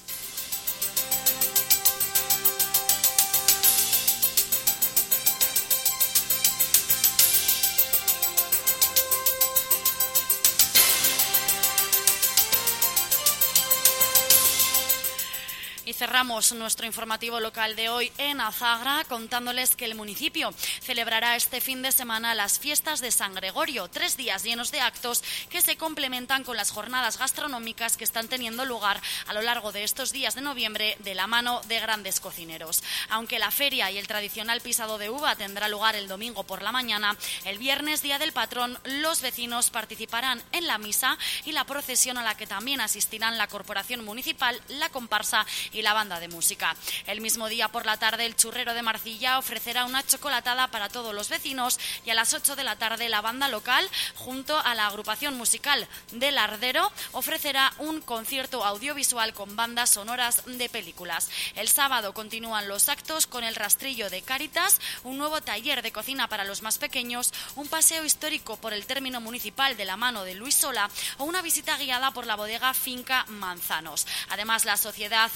Y cerramos nuestro informativo local de hoy en Azagra contándoles que el municipio celebrará este fin de semana las fiestas de San Gregorio, 3 días llenos de actos que se complementan con las jornadas gastronómicas que están teniendo lugar a lo largo de estos días de noviembre de la mano de grandes cocineros. Aunque la feria y el tradicional pisado de uva tendrá lugar el domingo por la mañana, el viernes, día del patrón, los vecinos participarán en la misa y la procesión, a la que también asistirán la corporación municipal, la comparsa y la banda de música. El mismo día por la tarde, el Churrero de Marcilla ofrecerá una chocolatada para todos los vecinos y a las 8 de la tarde la banda local, junto a la agrupación musical del Ardero, ofrecerá un concierto audiovisual con bandas sonoras de películas. El sábado continúan los actos con el Rastrillo de Cáritas, un nuevo taller de cocina para los más pequeños, un paseo histórico por el término municipal de la mano de Luis Sola o una visita guiada por la bodega Finca Manzanos. Además, la sociedad El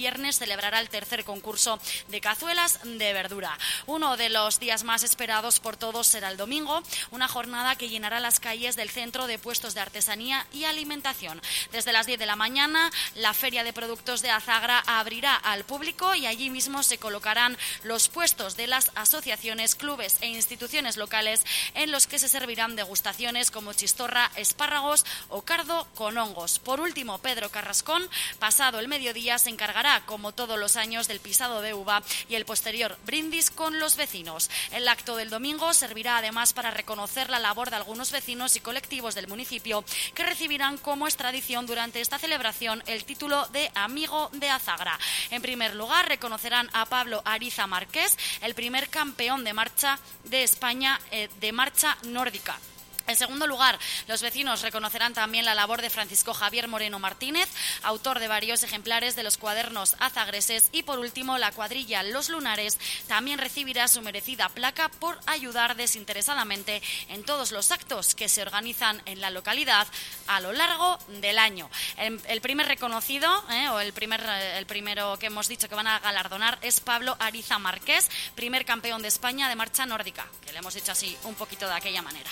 viernes celebrará el tercer concurso de cazuelas de verdura. Uno de los días más esperados por todos será el domingo, una jornada que llenará las calles del centro de puestos de artesanía y alimentación. Desde las 10 de la mañana, la Feria de Productos de Azagra abrirá al público y allí mismo se colocarán los puestos de las asociaciones, clubes e instituciones locales en los que se servirán degustaciones como chistorra, espárragos o cardo con hongos. Por último, Pedro Carrascón, pasado el mediodía, se encargará, como todos los años, del pisado de uva y el posterior brindis con los vecinos. El acto del domingo servirá además para reconocer la labor de algunos vecinos y colectivos del municipio que recibirán, como es tradición durante esta celebración, el título de Amigo de Azagra. En primer lugar, reconocerán a Pablo Ariza Marqués, el primer campeón de marcha de España de marcha nórdica. En segundo lugar, los vecinos reconocerán también la labor de Francisco Javier Moreno Martínez, autor de varios ejemplares de los cuadernos azagreses. Y por último, la cuadrilla Los Lunares también recibirá su merecida placa por ayudar desinteresadamente en todos los actos que se organizan en la localidad a lo largo del año. El primer reconocido, el primero que hemos dicho que van a galardonar, es Pablo Ariza Marqués, primer campeón de España de marcha nórdica, que le hemos dicho así un poquito de aquella manera.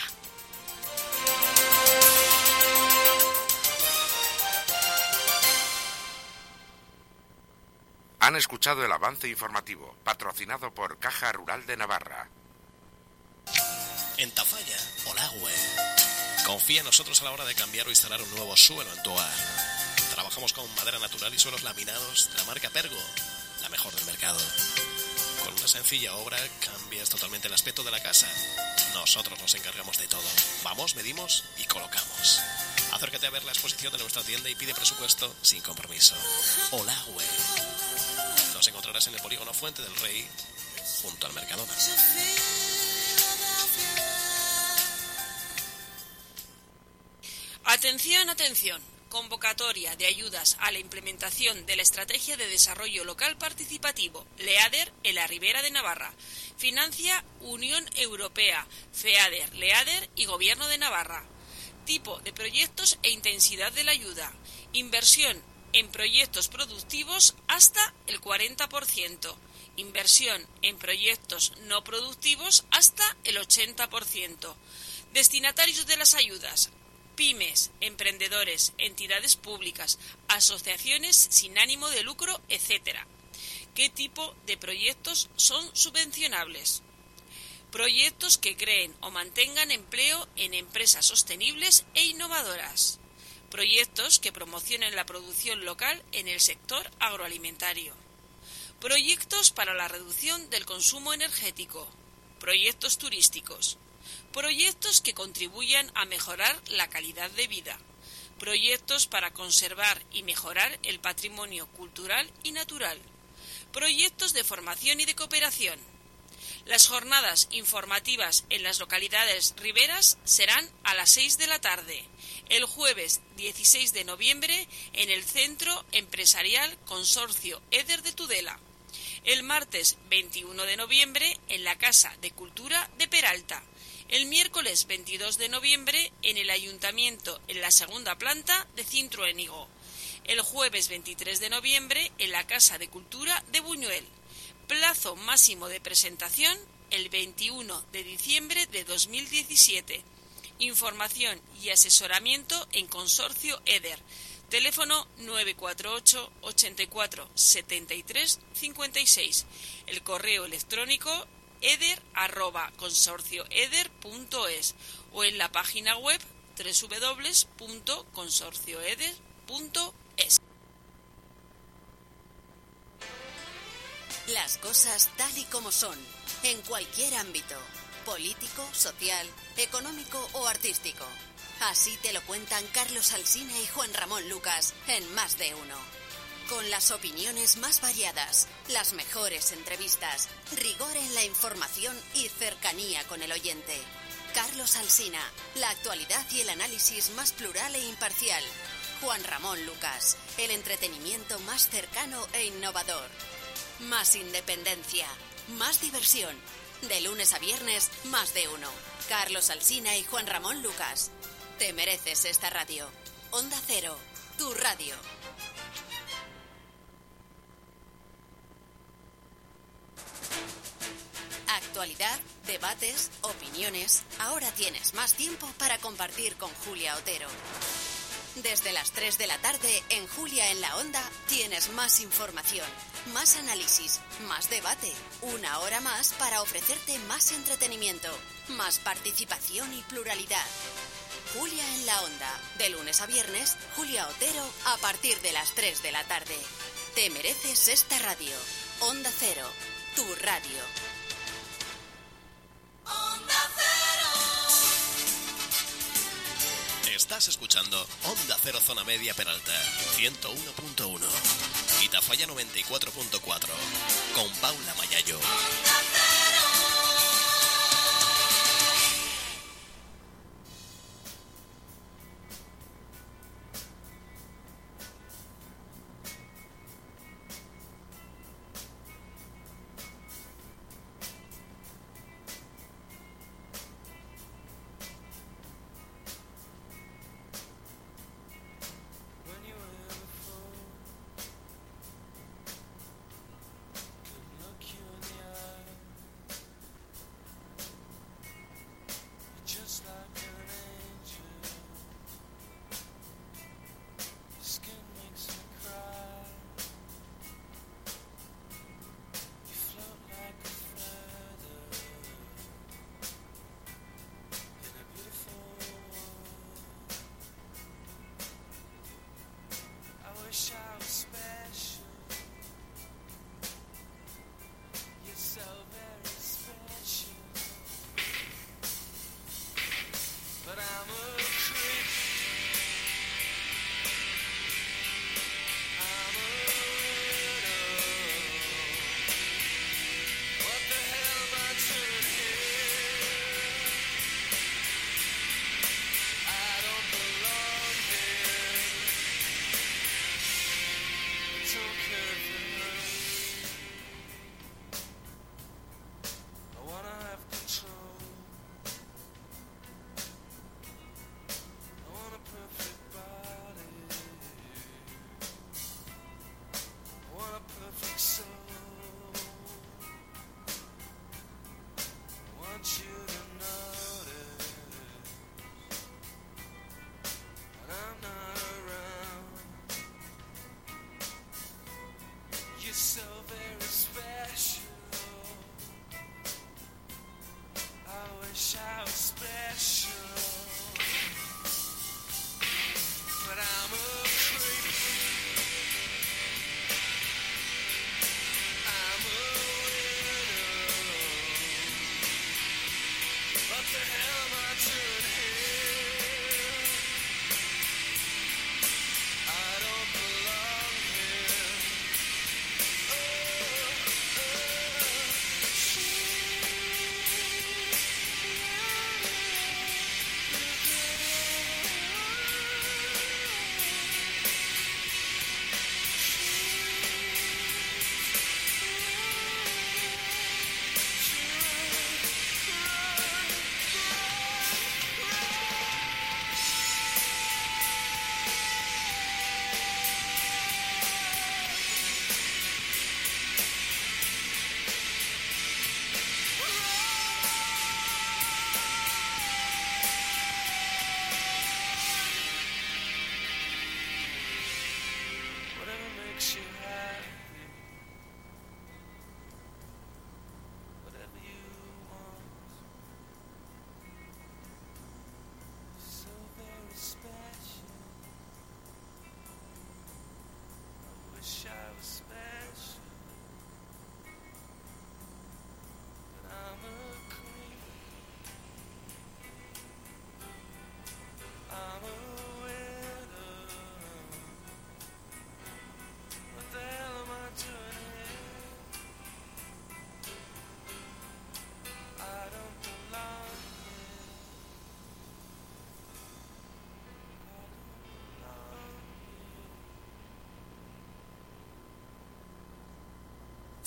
Han escuchado el avance informativo, patrocinado por Caja Rural de Navarra. En Tafalla, Olagüe. Confía en nosotros a la hora de cambiar o instalar un nuevo suelo en tu hogar. Trabajamos con madera natural y suelos laminados de la marca Pergo, la mejor del mercado. Con una sencilla obra cambias totalmente el aspecto de la casa. Nosotros nos encargamos de todo. Vamos, medimos y colocamos. Acércate a ver la exposición de nuestra tienda y pide presupuesto sin compromiso. Olagüe. Nos encontrarás en el polígono Fuente del Rey, junto al Mercadona. Atención, atención. Convocatoria de ayudas a la implementación de la Estrategia de Desarrollo Local Participativo, LEADER, en la Ribera de Navarra. Financia Unión Europea, FEADER, LEADER y Gobierno de Navarra. Tipo de proyectos e intensidad de la ayuda. Inversión en proyectos productivos hasta el 40%. Inversión en proyectos no productivos hasta el 80%. Destinatarios de las ayudas: pymes, emprendedores, entidades públicas, asociaciones sin ánimo de lucro, etc. ¿Qué tipo de proyectos son subvencionables? Proyectos que creen o mantengan empleo en empresas sostenibles e innovadoras. Proyectos que promocionen la producción local en el sector agroalimentario. Proyectos para la reducción del consumo energético. Proyectos turísticos. Proyectos que contribuyan a mejorar la calidad de vida. Proyectos para conservar y mejorar el patrimonio cultural y natural. Proyectos de formación y de cooperación. Las jornadas informativas en las localidades riberas serán a las 6 de la tarde, el jueves 16 de noviembre en el Centro Empresarial Consorcio EDER de Tudela, el martes 21 de noviembre en la Casa de Cultura de Peralta, el miércoles 22 de noviembre en el Ayuntamiento en la segunda planta de Cintruénigo, el jueves 23 de noviembre en la Casa de Cultura de Buñuel. Plazo máximo de presentación el 21 de diciembre de 2017. Información y asesoramiento en Consorcio EDER. Teléfono 948 84 73 56. El correo electrónico eder@consorcioeder.es o en la página web www.consorcioeder.es. Las cosas tal y como son, en cualquier ámbito, político, social, económico o artístico. Así te lo cuentan Carlos Alsina y Juan Ramón Lucas en Más de Uno. Con las opiniones más variadas, las mejores entrevistas, rigor en la información y cercanía con el oyente. Carlos Alsina, la actualidad y el análisis más plural e imparcial. Juan Ramón Lucas, el entretenimiento más cercano e innovador. Más independencia, más diversión. De lunes a viernes, Más de Uno. Carlos Alsina y Juan Ramón Lucas. Te mereces esta radio. Onda Cero, tu radio. Actualidad, debates, opiniones. Ahora tienes más tiempo para compartir con Julia Otero. Desde las 3 de la tarde, en Julia en la Onda, tienes más información, más análisis, más debate, una hora más para ofrecerte más entretenimiento, más participación y pluralidad. Julia en la Onda, de lunes a viernes, Julia Otero, a partir de las 3 de la tarde. Te mereces esta radio. Onda Cero, tu radio. Onda Cero. Estás escuchando Onda Cero Zona Media Peralta, 101.1 y Tafalla 94.4, con Paula Mayayo. Onda Cero.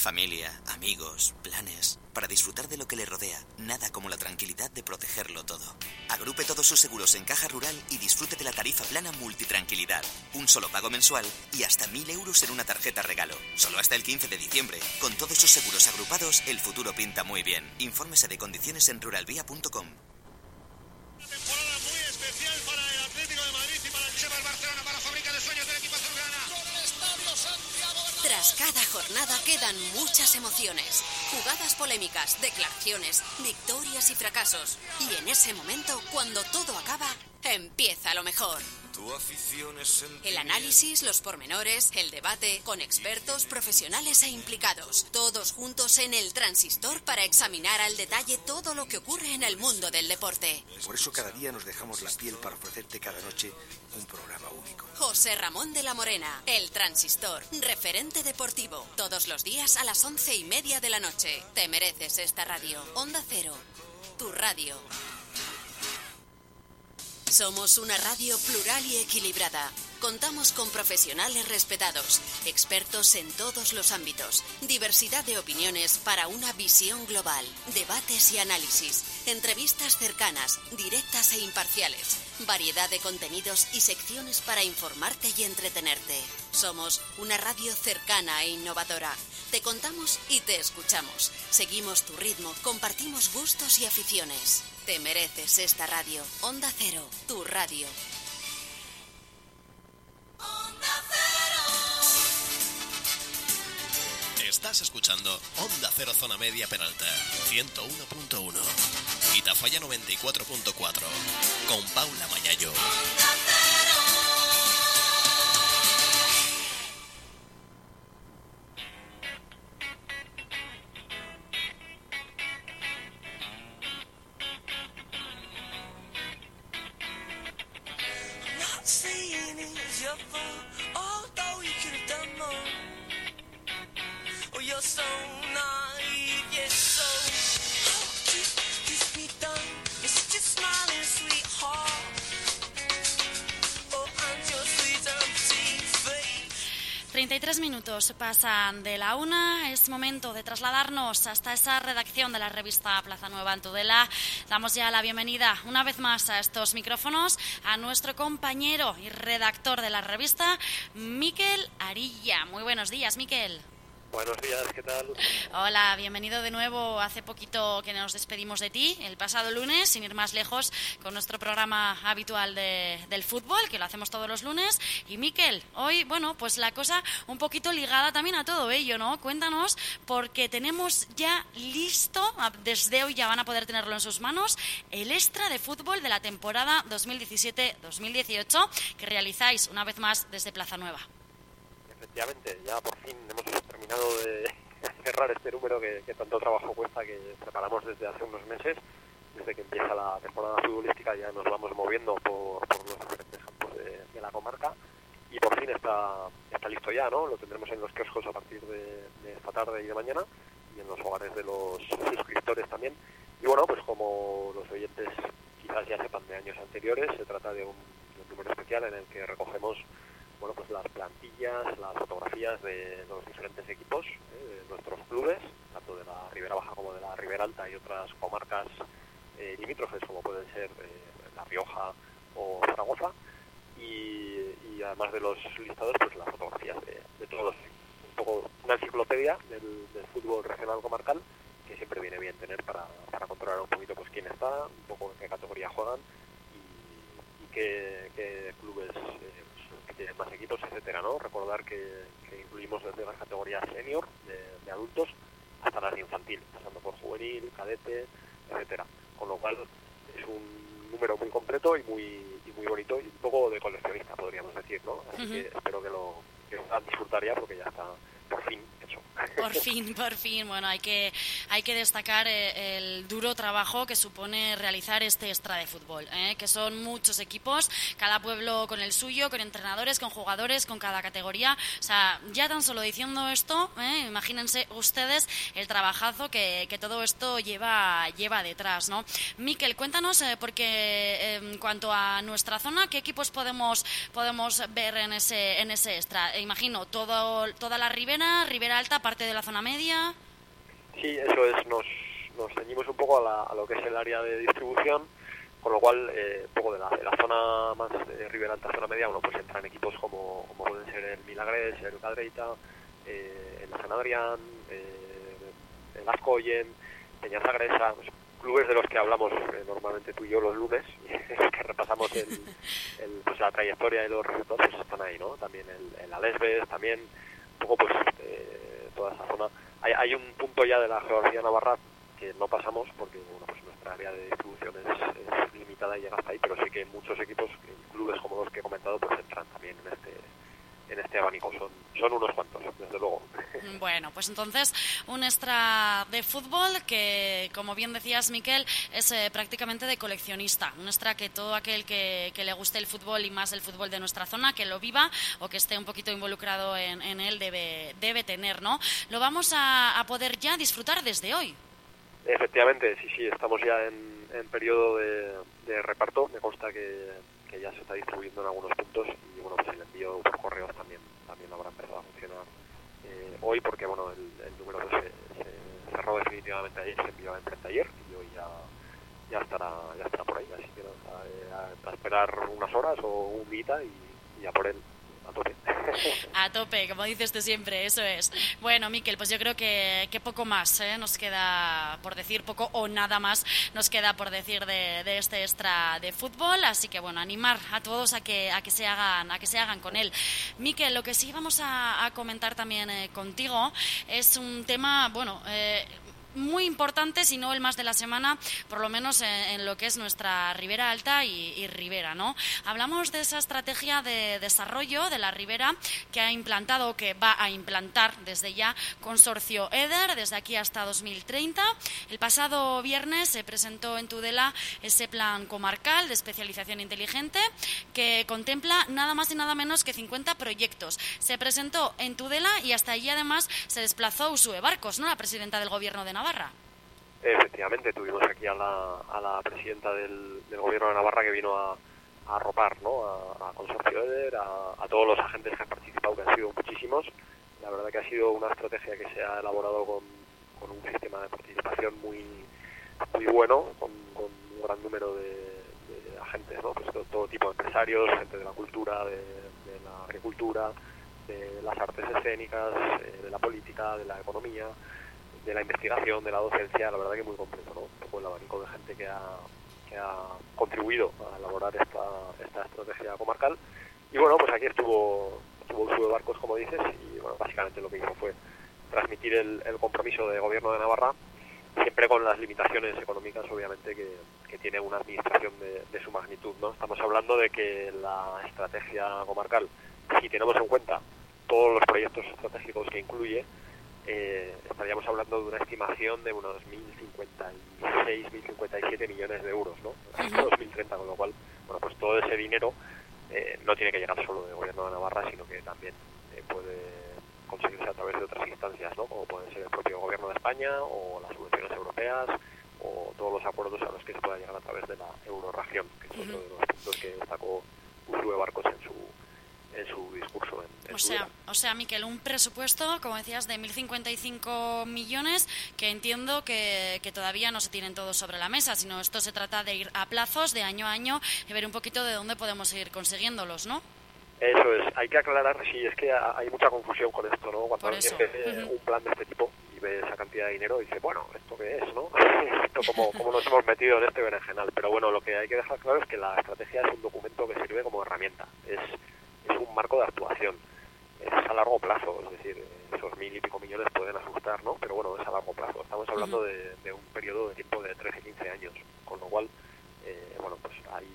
Familia, amigos, planes. Para disfrutar de lo que le rodea, nada como la tranquilidad de protegerlo todo. Agrupe todos sus seguros en Caja Rural y disfrute de la tarifa plana Multitranquilidad. Un solo pago mensual y hasta 1.000 euros en una tarjeta regalo. Solo hasta el 15 de diciembre. Con todos sus seguros agrupados, el futuro pinta muy bien. Infórmese de condiciones en ruralvía.com. Una temporada muy especial para el Atlético de Madrid y para el Chivas Barcelona, para Fábrica de Sueños del equipo azulgrana. Con el Estadio Santiago Bernabéu. Tras cada jornada quedan muchas emociones, jugadas polémicas, declaraciones, victorias y fracasos. Y en ese momento, cuando todo acaba, empieza lo mejor. El análisis, los pormenores, el debate, con expertos, profesionales e implicados. Todos juntos en el Transistor para examinar al detalle todo lo que ocurre en el mundo del deporte. Por eso cada día nos dejamos la piel para ofrecerte cada noche un programa único. José Ramón de la Morena, el Transistor, referente deportivo. Todos los días a las 11:30 de la noche. Te mereces esta radio. Onda Cero, tu radio. Somos una radio plural y equilibrada. Contamos con profesionales respetados, expertos en todos los ámbitos, diversidad de opiniones para una visión global, debates y análisis, entrevistas cercanas, directas e imparciales, variedad de contenidos y secciones para informarte y entretenerte. Somos una radio cercana e innovadora. Te contamos y te escuchamos. Seguimos tu ritmo, compartimos gustos y aficiones. Te mereces esta radio. Onda Cero, tu radio. Estás escuchando Onda Cero Zona Media Peralta 101.1 y Tafalla 94.4 con Paula Mayayo. Minutos pasan de la 1. Es momento de trasladarnos hasta esa redacción de la revista Plaza Nueva en Tudela. Damos ya la bienvenida una vez más a estos micrófonos a nuestro compañero y redactor de la revista, Miquel Arilla. Muy buenos días, Miquel. Buenos días, ¿qué tal? Hola, bienvenido de nuevo. Hace poquito que nos despedimos de ti, el pasado lunes, sin ir más lejos, con nuestro programa habitual del fútbol, que lo hacemos todos los lunes. Y Miquel, hoy, bueno, pues la cosa un poquito ligada también a todo ello, ¿no? Cuéntanos, porque tenemos ya listo, desde hoy ya van a poder tenerlo en sus manos, el extra de fútbol de la temporada 2017-2018 que realizáis una vez más desde Plaza Nueva. Efectivamente, ya por fin hemos terminado de cerrar este número que tanto trabajo cuesta, que preparamos desde hace unos meses. Desde que empieza la temporada futbolística ya nos vamos moviendo por los diferentes campos de la comarca y por fin está listo ya, ¿no? Lo tendremos en los kioscos a partir de esta tarde y de mañana y en los hogares de los suscriptores también. Y bueno, pues como los oyentes quizás ya sepan de años anteriores, se trata de un número especial en el que recogemos pues las plantillas, las fotografías de los diferentes equipos de nuestros clubes, tanto de la Ribera Baja como de la Ribera Alta y otras comarcas limítrofes como pueden ser La Rioja o Zaragoza, y además de los listados, pues las fotografías de todos, un poco una enciclopedia del fútbol regional comarcal que siempre viene bien tener para controlar un poquito pues quién está, un poco en qué categoría juegan y qué clubes que tienen más equipos, etcétera, ¿no? Recordar que incluimos desde las categorías senior de adultos hasta las de infantil, pasando por juvenil, cadete, etcétera. Con lo cual es un número muy completo y muy bonito y un poco de coleccionista, podríamos decir, ¿no? Así que espero que lo puedan disfrutar ya porque ya está por fin hecho. Por fin. Bueno, hay que destacar el duro trabajo que supone realizar este extra de fútbol, que son muchos equipos, cada pueblo con el suyo, con entrenadores, con jugadores, con cada categoría. O sea, ya tan solo diciendo esto, imagínense ustedes el trabajazo que todo esto lleva detrás, ¿no? Miquel, cuéntanos, porque en cuanto a nuestra zona, ¿qué equipos podemos ver en ese extra? Imagino toda la Ribera Alta, parte de la zona media. Sí, eso es, nos ceñimos un poco a lo que es el área de distribución, con lo cual un poco de la zona más Ribera Alta, zona media, bueno, pues entran equipos como pueden ser el Milagres, el Cadreita, el San Adrián, el Ascoyen, Peñazagresa, pues, clubes de los que hablamos normalmente tú y yo los lunes, que repasamos pues la trayectoria de los resultados, pues están ahí, ¿no? También el Alesves, también un poco pues toda esa zona. Hay un punto ya de la geografía navarra que no pasamos porque bueno, pues nuestra área de distribución es limitada y llega hasta ahí, pero sí que muchos equipos, clubes como los que he comentado, pues entran también en este abanico. Son unos cuantos, desde luego. Bueno, pues entonces un extra de fútbol que, como bien decías, Miquel, es prácticamente de coleccionista. Un extra que todo aquel que le guste el fútbol y más el fútbol de nuestra zona, que lo viva o que esté un poquito involucrado en él, debe tener, ¿no? Lo vamos a poder ya disfrutar desde hoy. Efectivamente, sí, estamos ya en periodo de reparto. Me consta que ya se está distribuyendo en algunos puntos y bueno, pues el envío por correos también habrá empezado a funcionar hoy, porque bueno, el número se cerró definitivamente ayer, se envió a imprenta ayer y hoy ya estará por ahí, así que a esperar unas horas o un día y a por él a tope. A tope, como dices tú siempre, eso es. Bueno, Miquel, pues yo creo que poco más nos queda por decir, poco o nada más nos queda por decir de este extra de fútbol, así que bueno, animar a todos a que se hagan con él. Miquel, lo que sí vamos a comentar también contigo es un tema, bueno, muy importante, si no el más de la semana, por lo menos en lo que es nuestra Ribera Alta y Ribera, ¿no? Hablamos de esa estrategia de desarrollo de la Ribera que ha implantado, que va a implantar desde ya Consorcio EDER, desde aquí hasta 2030. El pasado viernes se presentó en Tudela ese plan comarcal de especialización inteligente que contempla nada más y nada menos que 50 proyectos. Se presentó en Tudela y hasta allí además se desplazó Uxue Barcos, ¿no?, la presidenta del Gobierno de Navarra. Efectivamente, tuvimos aquí a la presidenta del Gobierno de Navarra que vino a arropar, ¿no?, a Consorcio EDER, a todos los agentes que han participado, que han sido muchísimos. La verdad que ha sido una estrategia que se ha elaborado con un sistema de participación muy bueno, con un gran número de agentes, ¿no?, pues todo tipo de empresarios, gente de la cultura, de la agricultura, de las artes escénicas, de la política, de la economía, de la investigación, de la docencia. La verdad que muy completo, ¿no? Un poco el abanico de gente que ha contribuido a elaborar esta estrategia comarcal. Y bueno, pues aquí estuvo Uxue Barcos, como dices, y bueno, básicamente lo que hizo fue transmitir el compromiso del Gobierno de Navarra, siempre con las limitaciones económicas, obviamente, que tiene una administración de su magnitud, ¿no? Estamos hablando de que la estrategia comarcal, si tenemos en cuenta todos los proyectos estratégicos que incluye, estaríamos hablando de una estimación de unos 1.056, 1.057 millones de euros, ¿no?, hasta 2030, con lo cual, bueno, pues todo ese dinero no tiene que llegar solo del Gobierno de Navarra, sino que también puede conseguirse a través de otras instancias, ¿no?, como pueden ser el propio Gobierno de España o las subvenciones europeas o todos los acuerdos a los que se pueda llegar a través de la Eurorregión, que es otro de los puntos que destacó Uxue Barcos en su discurso o sea, Miquel, un presupuesto, como decías, de 1.055 millones, que entiendo que todavía no se tienen todos sobre la mesa, sino esto se trata de ir a plazos, de año a año, y ver un poquito de dónde podemos ir consiguiéndolos, ¿no? Eso es, hay que aclarar, sí, es que hay mucha confusión con esto, ¿no? Cuando alguien ve un plan de este tipo y ve esa cantidad de dinero, dice, bueno, ¿esto qué es, no? Esto como nos hemos metido en este berenjenal. Pero bueno, lo que hay que dejar claro es que la estrategia es un documento que sirve como herramienta, es un marco de actuación, es a largo plazo, es decir, esos 1.000 y pico millones pueden asustar, ¿no? Pero bueno, es a largo plazo. Estamos hablando de un periodo de tiempo de 13-15 años, con lo cual, bueno, pues hay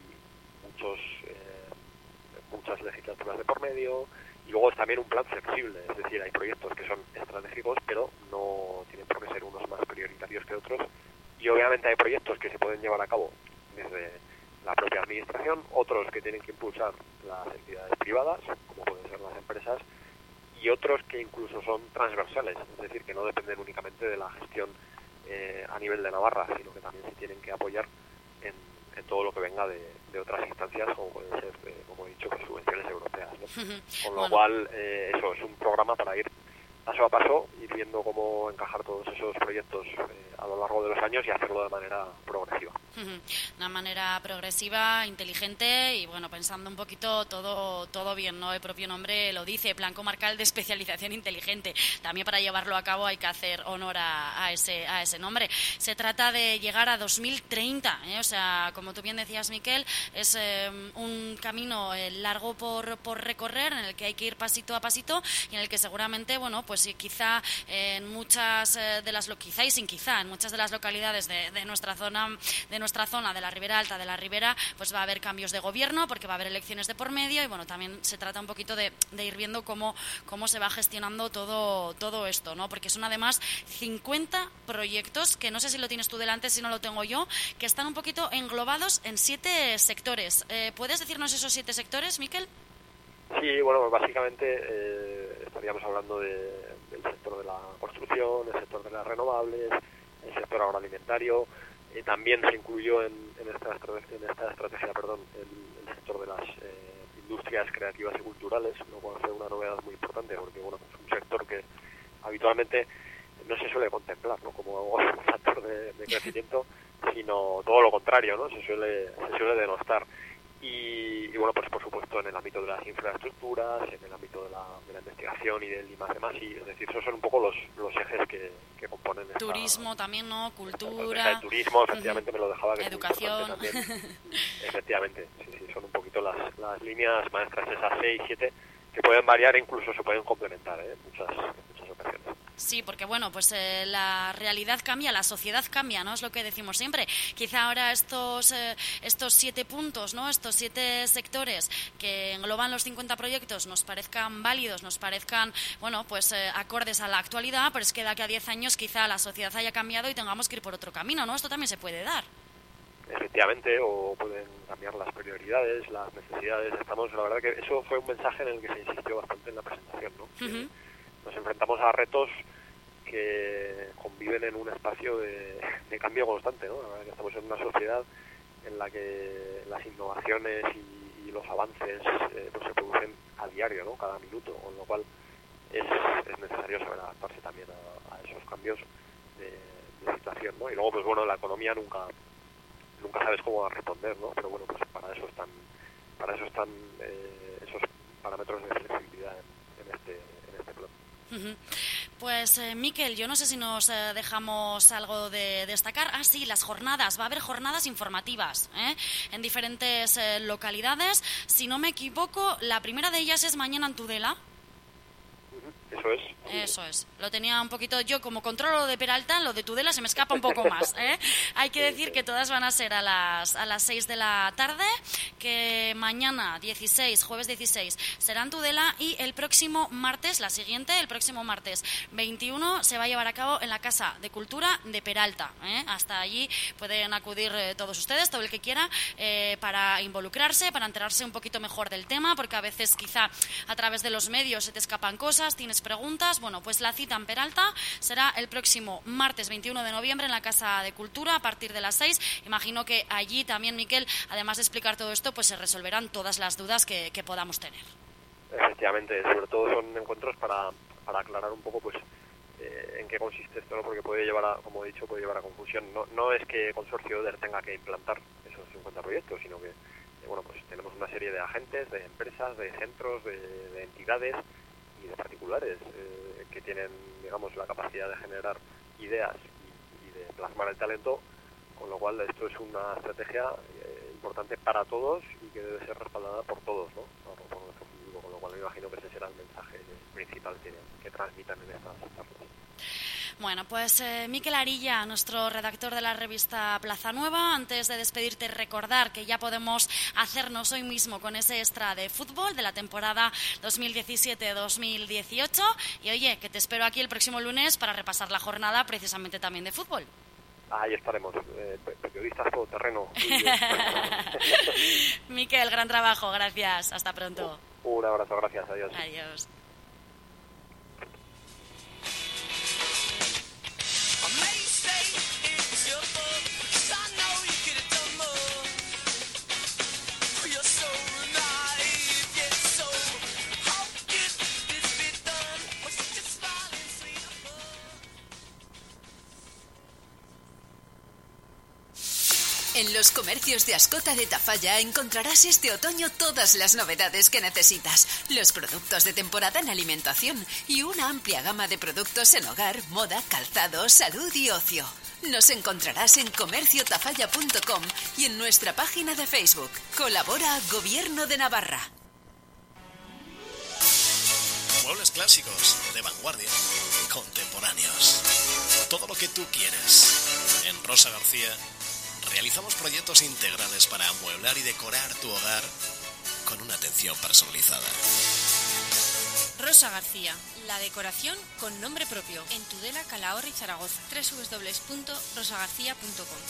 muchas legislaturas de por medio, y luego es también un plan flexible, es decir, hay proyectos que son estratégicos, pero no tienen por qué ser unos más prioritarios que otros, y obviamente hay proyectos que se pueden llevar a cabo desde la propia administración, otros que tienen que impulsar las entidades privadas, como pueden ser las empresas, y otros que incluso son transversales, es decir, que no dependen únicamente de la gestión a nivel de Navarra, sino que también se tienen que apoyar en todo lo que venga de otras instancias, como pueden ser, como he dicho, pues, subvenciones europeas, ¿no? Con lo cual, eso es un programa para ir paso a paso, ir viendo cómo encajar todos esos proyectos a lo largo de los años y hacerlo de manera progresiva. Una manera progresiva, inteligente y, bueno, pensando un poquito todo bien, ¿no? El propio nombre lo dice, Plan Comarcal de Especialización Inteligente. También para llevarlo a cabo hay que hacer honor a ese nombre. Se trata de llegar a 2030, ¿eh? O sea, como tú bien decías, Miquel, es un camino largo por recorrer, en el que hay que ir pasito a pasito y en el que seguramente, bueno, pues quizá en muchas de las en muchas de las localidades de nuestra zona de la Ribera Alta, de la Ribera, pues va a haber cambios de gobierno porque va a haber elecciones de por medio y, bueno, también se trata un poquito de ir viendo cómo se va gestionando todo esto, ¿no? Porque son además 50 proyectos que no sé si lo tienes tú delante, si no lo tengo yo, que están un poquito englobados en 7 sectores. ¿Puedes decirnos esos 7 sectores, Miquel? Sí, bueno, básicamente estaríamos hablando del sector de la construcción, el sector de las renovables, el sector agroalimentario. También se incluyó en esta estrategia el sector de las industrias creativas y culturales, lo cual fue una novedad muy importante porque, bueno, es un sector que habitualmente no se suele contemplar, ¿no?, como un factor de crecimiento, sino todo lo contrario, ¿no? Se suele denostar. Y bueno, pues por supuesto en el ámbito de las infraestructuras, en el ámbito de la investigación y del I+D+I, es decir, esos son un poco los ejes que componen turismo también, ¿no? Cultura. El turismo, efectivamente, me lo dejaba. Que educación. También. Efectivamente, sí, son un poquito las líneas maestras, esas 6, 7, que pueden variar e incluso se pueden complementar en muchas ocasiones. Sí, porque, bueno, pues la realidad cambia, la sociedad cambia, ¿no? Es lo que decimos siempre. Quizá ahora estos 7 puntos, ¿no?, estos 7 sectores que engloban los 50 proyectos nos parezcan válidos, nos parezcan, bueno, pues acordes a la actualidad, pero es que de aquí a 10 años quizá la sociedad haya cambiado y tengamos que ir por otro camino, ¿no? Esto también se puede dar. Efectivamente, o pueden cambiar las prioridades, las necesidades. La verdad que eso fue un mensaje en el que se insistió bastante en la presentación, ¿no? Uh-huh. Nos enfrentamos a retos que conviven en un espacio de cambio constante, ¿no? La verdad que estamos en una sociedad en la que las innovaciones y los avances pues se producen a diario, ¿no?, cada minuto, con lo cual es necesario saber adaptarse también a esos cambios de situación, ¿no? Y luego, pues bueno, la economía nunca sabes cómo va a responder, ¿no? Pero bueno, pues para eso están esos parámetros de flexibilidad en este plan. Uh-huh. Pues Miquel, yo no sé si nos dejamos algo de destacar. Ah, sí, las jornadas. Va a haber jornadas informativas en diferentes localidades. Si no me equivoco, la primera de ellas es mañana en Tudela. Eso es. Eso es. Lo tenía un poquito... Yo, como controlo de Peralta, lo de Tudela se me escapa un poco más, ¿eh? Hay que decir que todas van a ser a las 6 de la tarde, que mañana, jueves 16, será en Tudela, y el próximo martes, el próximo martes 21, se va a llevar a cabo en la Casa de Cultura de Peralta, ¿eh? Hasta allí pueden acudir todos ustedes, todo el que quiera, para involucrarse, para enterarse un poquito mejor del tema, porque a veces quizá a través de los medios se te escapan cosas, tienes preguntas. Bueno, pues la cita en Peralta será el próximo martes 21 de noviembre en la Casa de Cultura a partir de las 6. Imagino que allí también, Miquel, además de explicar todo esto, pues se resolverán todas las dudas que podamos tener. Efectivamente, sobre todo son encuentros para aclarar un poco pues en qué consiste esto, ¿no? Porque puede llevar a, como he dicho, puede llevar a confusión. No es que Consorcio EDER tenga que implantar esos 50 proyectos, sino que bueno, pues tenemos una serie de agentes, de empresas, de centros, de entidades y de particulares que tienen, digamos, la capacidad de generar ideas y de plasmar el talento, con lo cual esto es una estrategia importante para todos y que debe ser respaldada por todos, ¿no? Por nuestro público, con lo cual me imagino que ese será el mensaje principal que transmitan en estas charlas. Bueno, pues Miquel Arilla, nuestro redactor de la revista Plaza Nueva, antes de despedirte, recordar que ya podemos hacernos hoy mismo con ese extra de fútbol de la temporada 2017-2018. Y oye, que te espero aquí el próximo lunes para repasar la jornada precisamente también de fútbol. Ahí estaremos, periodistas todo terreno. Miquel, gran trabajo, gracias, hasta pronto. Un abrazo, gracias, adiós. Adiós. En los comercios de Ascota de Tafalla encontrarás este otoño todas las novedades que necesitas, los productos de temporada en alimentación y una amplia gama de productos en hogar, moda, calzado, salud y ocio. Nos encontrarás en comerciotafalla.com y en nuestra página de Facebook. Colabora Gobierno de Navarra. Muebles clásicos, de vanguardia, contemporáneos. Todo lo que tú quieres. En Rosa García realizamos proyectos integrales para amueblar y decorar tu hogar con una atención personalizada. Rosa García, la decoración con nombre propio, en Tudela, Calahorra y Zaragoza. www.rosagarcia.com.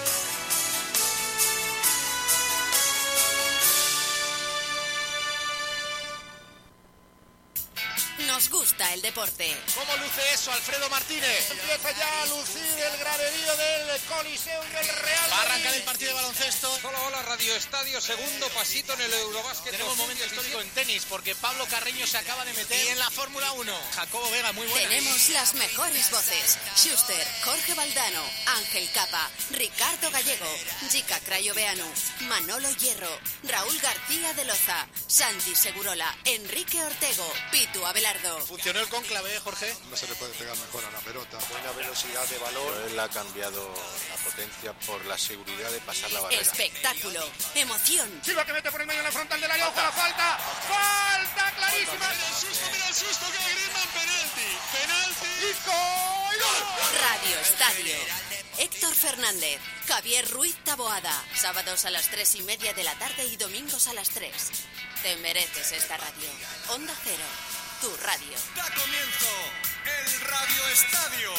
Nos gusta el deporte. ¿Cómo luce eso, Alfredo Martínez? Empieza ya a lucir el graderío del Coliseum del Real. Va a arrancar el partido de baloncesto. Hola, Radio Estadio, segundo pasito en el Eurobásquet. Tenemos un momento histórico en tenis, porque Pablo Carreño se acaba de meter. Y en la Fórmula 1, Jacobo Vega, muy buena. Tenemos las mejores voces. Schuster, Jorge Valdano, Ángel Capa, Ricardo Gallego, Jica Crayoveanu, Manolo Hierro, Raúl García de Loza, Santi Segurola, Enrique Ortego, Pitu Abelardo. ¿Funcionó el cónclave, Jorge? No se le puede pegar mejor a la pelota. Buena velocidad de balón. Él ha cambiado la potencia por la seguridad de pasar la barrera. Espectáculo, emoción. Silva que mete por el medio en la frontal del área. ¡Ojo la falta! ¡Falta clarísima! Mira el susto que hay Griezmann, penalti. ¡Y gol! Radio Estadio. Héctor Fernández, Javier Ruiz Taboada. Sábados a las 3:30 de la tarde y domingos a las 3. Te mereces esta radio. Onda Cero, tu radio. Da comienzo el Radio Estadio.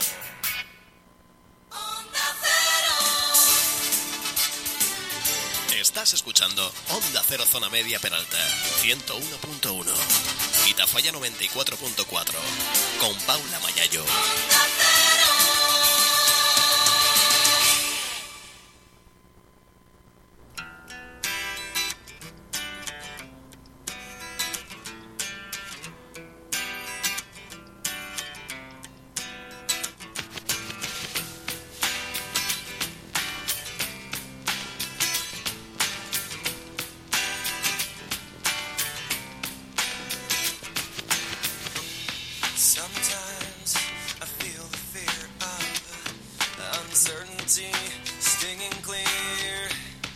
Onda Cero. Estás escuchando Onda Cero Zona Media Peralta 101.1 y Tafalla 94.4 con Paula Mayayo. Onda Cero. uncertainty stinging clear.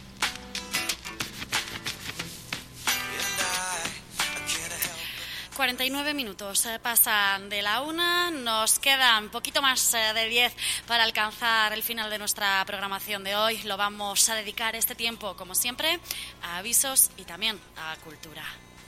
And I can't help 49 minutos pasan de la 1, nos quedan poquito más de 10 para alcanzar el final de nuestra programación de hoy. Lo vamos a dedicar este tiempo, como siempre, a avisos y también a cultura.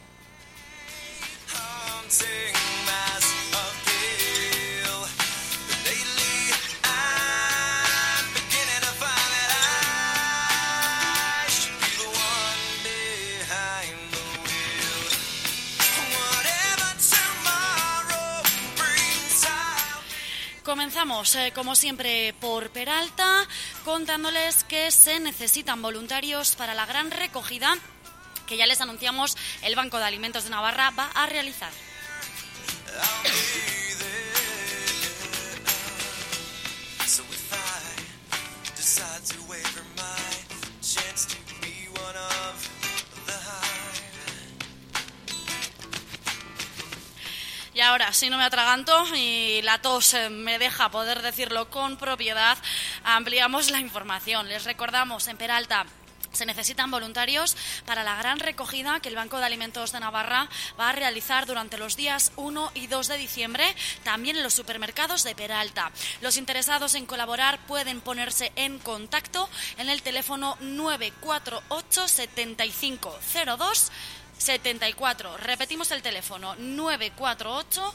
Comenzamos, como siempre, por Peralta, contándoles que se necesitan voluntarios para la gran recogida que ya les anunciamos el Banco de Alimentos de Navarra va a realizar. Y ahora, si no me atraganto y la tos me deja poder decirlo con propiedad, ampliamos la información. Les recordamos, en Peralta se necesitan voluntarios para la gran recogida que el Banco de Alimentos de Navarra va a realizar durante los días 1 y 2 de diciembre, también en los supermercados de Peralta. Los interesados en colaborar pueden ponerse en contacto en el teléfono 948 7502 74. Repetimos el teléfono 948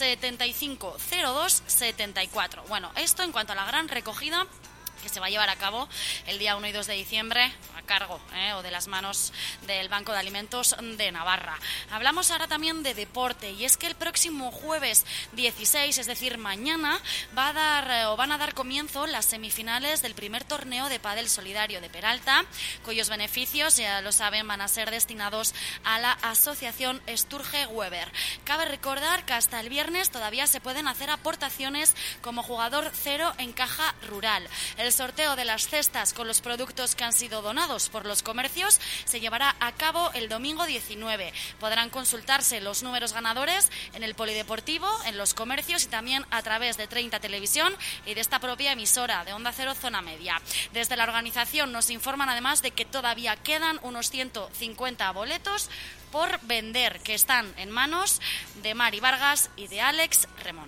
7502 74. Bueno, esto en cuanto a la gran recogida que se va a llevar a cabo el día 1 y 2 de diciembre a cargo o de las manos del Banco de Alimentos de Navarra. Hablamos ahora también de deporte, y es que el próximo jueves 16, es decir, mañana, van a dar comienzo las semifinales del primer torneo de pádel solidario de Peralta, cuyos beneficios, ya lo saben, van a ser destinados a la asociación Sturge Weber. Cabe recordar que hasta el viernes todavía se pueden hacer aportaciones como jugador cero en caja rural. El El sorteo de las cestas con los productos que han sido donados por los comercios se llevará a cabo el domingo 19. Podrán consultarse los números ganadores en el Polideportivo, en los comercios y también a través de 30 Televisión y de esta propia emisora de Onda Cero Zona Media. Desde la organización nos informan además de que todavía quedan unos 150 boletos por vender, que están en manos de Mari Vargas y de Alex Remón.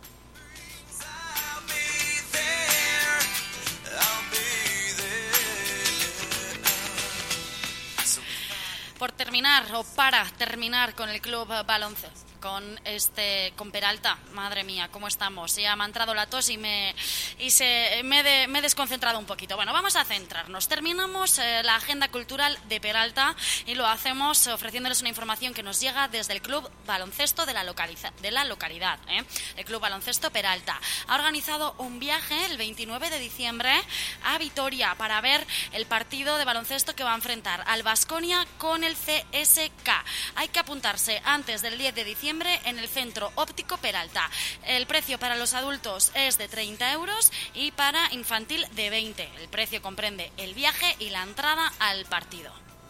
Por terminar, o para terminar con el club baloncesto, con Peralta, madre mía, cómo estamos. Ya me ha entrado la tos y me he desconcentrado un poquito. Bueno, vamos a centrarnos. Terminamos la agenda cultural de Peralta y lo hacemos ofreciéndoles una información que nos llega desde el club baloncesto de la localidad. El club baloncesto Peralta ha organizado un viaje el 29 de diciembre a Vitoria para ver el partido de baloncesto que va a enfrentar al Baskonia con el CSK. Hay que apuntarse antes del 10 de diciembre en el Centro Óptico Peralta. El precio para los adultos es de 30 euros y para infantil de 20. El precio comprende el viaje y la entrada al partido.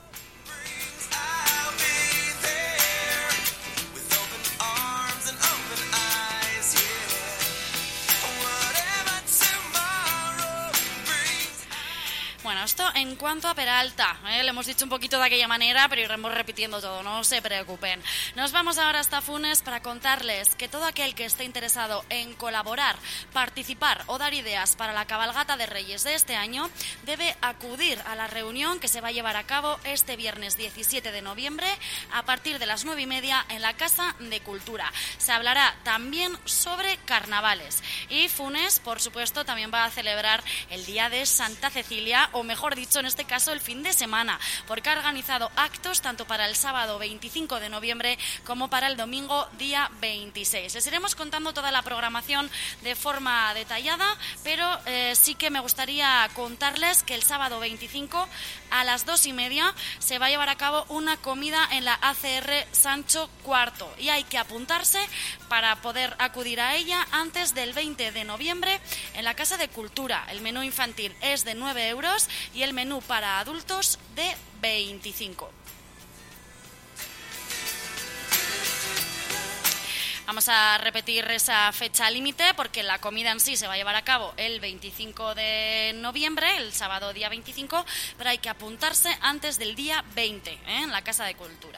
Bueno, esto en cuanto a Peralta, le hemos dicho un poquito de aquella manera, pero iremos repitiendo todo, no se preocupen. Nos vamos ahora hasta Funes para contarles que todo aquel que esté interesado en colaborar, participar o dar ideas para la cabalgata de Reyes de este año debe acudir a la reunión que se va a llevar a cabo este viernes 17 de noviembre a partir de las 9:30 en la Casa de Cultura. Se hablará también sobre carnavales y Funes, por supuesto, también va a celebrar el Día de Santa Cecilia, o mejor dicho, en este caso, el fin de semana, porque ha organizado actos tanto para el sábado 25 de noviembre como para el domingo día 26. Les iremos contando toda la programación de forma detallada, pero sí que me gustaría contarles que el sábado 25 a las 2:30 se va a llevar a cabo una comida en la ACR Sancho IV y hay que apuntarse para poder acudir a ella antes del 20 de noviembre en la Casa de Cultura. El menú infantil es de 9 euros y el menú para adultos de 25. Vamos a repetir esa fecha límite porque la comida en sí se va a llevar a cabo el 25 de noviembre, el sábado día 25, pero hay que apuntarse antes del día 20 en la Casa de Cultura.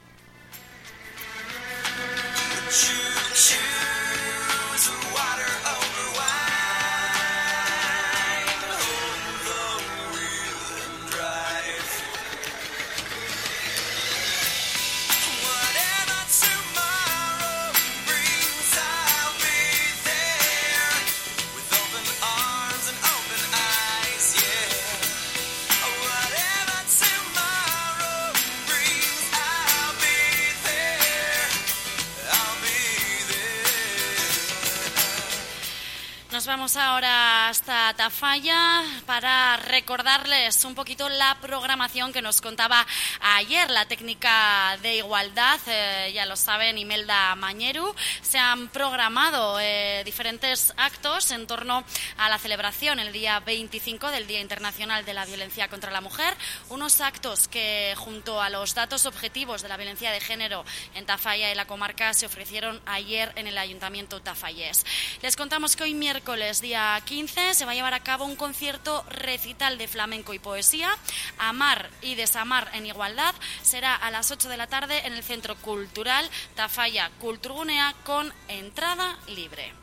Nos vamos ahora hasta Tafalla para recordarles un poquito la programación que nos contaba ayer la técnica de igualdad. Ya lo saben, Imelda Mañeru. Se han programado diferentes actos en torno a la celebración el día 25 del Día Internacional de la Violencia contra la Mujer. Unos actos que, junto a los datos objetivos de la violencia de género en Tafalla y la comarca, se ofrecieron ayer en el Ayuntamiento tafallés. Les contamos que hoy miércoles, día 15, se va a llevar a cabo un concierto recital de flamenco y poesía, Amar y Desamar en Igualdad. Será a las 8 de la tarde en el Centro Cultural Tafalla Kulturgunea con entrada libre.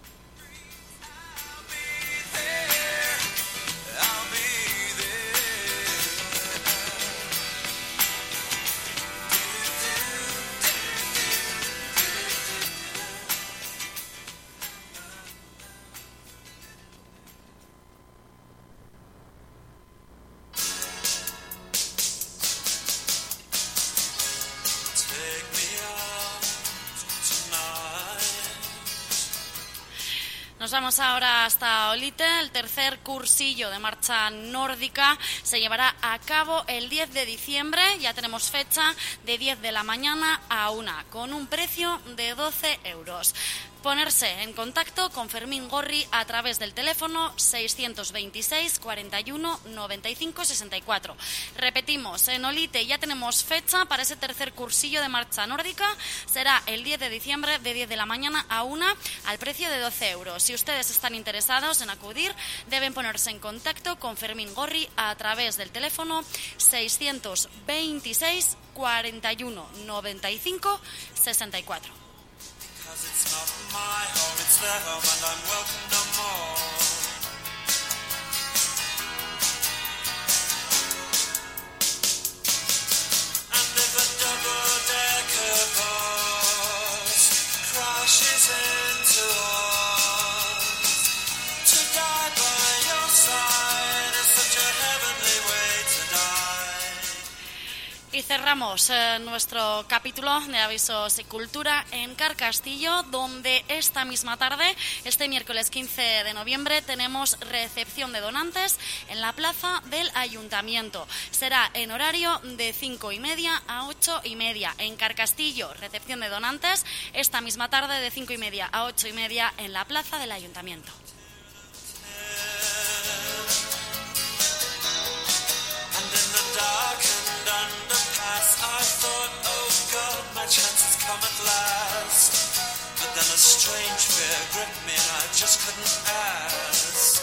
Nos vamos ahora hasta Olite. El tercer cursillo de marcha nórdica se llevará a cabo el 10 de diciembre. Ya tenemos fecha, de 10 de la mañana a 1, con un precio de 12 euros. ponerse en contacto con Fermín Gorri a través del teléfono 626 41 95 64. Repetimos, en Olite ya tenemos fecha para ese tercer cursillo de marcha nórdica. Será el 10 de diciembre de 10 de la mañana a 1 al precio de 12 euros. Si ustedes están interesados en acudir, deben ponerse en contacto con Fermín Gorri a través del teléfono 626 41 95 64. Y cerramos nuestro capítulo de Avisos y Cultura en Carcastillo, donde esta misma tarde, este miércoles 15 de noviembre, tenemos recepción de donantes en la plaza del Ayuntamiento. Será en horario de 5:30 a 8:30. En Carcastillo, recepción de donantes esta misma tarde de 5:30 a 8:30 en la plaza del Ayuntamiento. I thought, oh God, my chance has come at last. But then a strange fear gripped me and I just couldn't ask.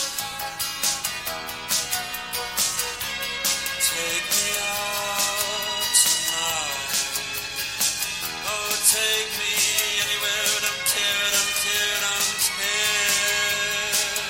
Take me out tonight. Oh, take me anywhere, don't care, don't care, don't care.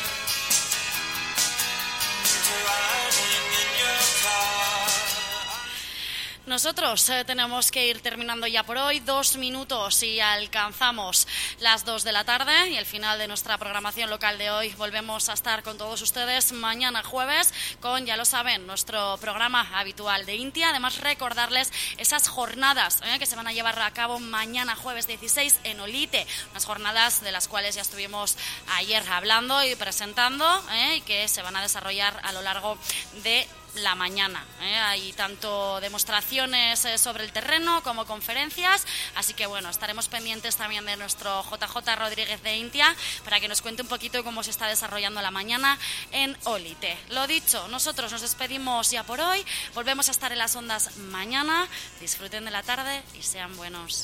Driving in your car. Nosotros tenemos que ir terminando ya por hoy, 2 minutos y alcanzamos las 2 de la tarde y el final de nuestra programación local de hoy. Volvemos a estar con todos ustedes mañana jueves con, ya lo saben, nuestro programa habitual de Intia. Además, recordarles esas jornadas que se van a llevar a cabo mañana jueves 16 en Olite, unas jornadas de las cuales ya estuvimos ayer hablando y presentando y que se van a desarrollar a lo largo de la mañana. Hay tanto demostraciones sobre el terreno como conferencias, así que bueno, estaremos pendientes también de nuestro JJ Rodríguez de Intia para que nos cuente un poquito cómo se está desarrollando la mañana en Olite. Lo dicho, nosotros nos despedimos ya por hoy, volvemos a estar en las ondas mañana. Disfruten de la tarde y sean buenos.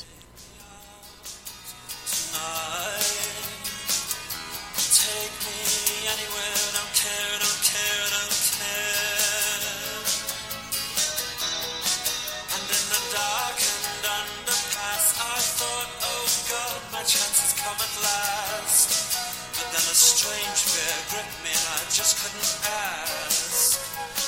Chances come at last, but then a strange fear gripped me and I just couldn't ask.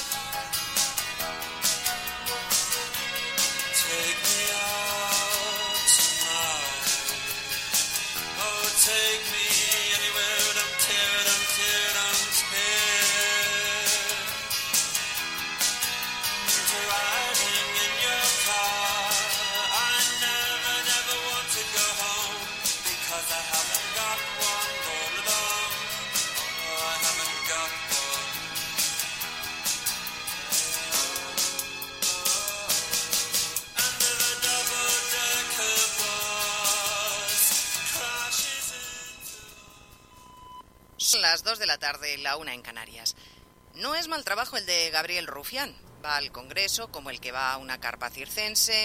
Take me out tonight. Oh, take me anywhere, don't care, don't care, don't care. Driving in your car, I never want to go home. Cause I haven't got one all along. Oh, I haven't got one. Under the double-decker bus crashes into... Son las 2 de la tarde, la 1 en Canarias. No es mal trabajo el de Gabriel Rufián. Va al Congreso como el que va a una carpa circense.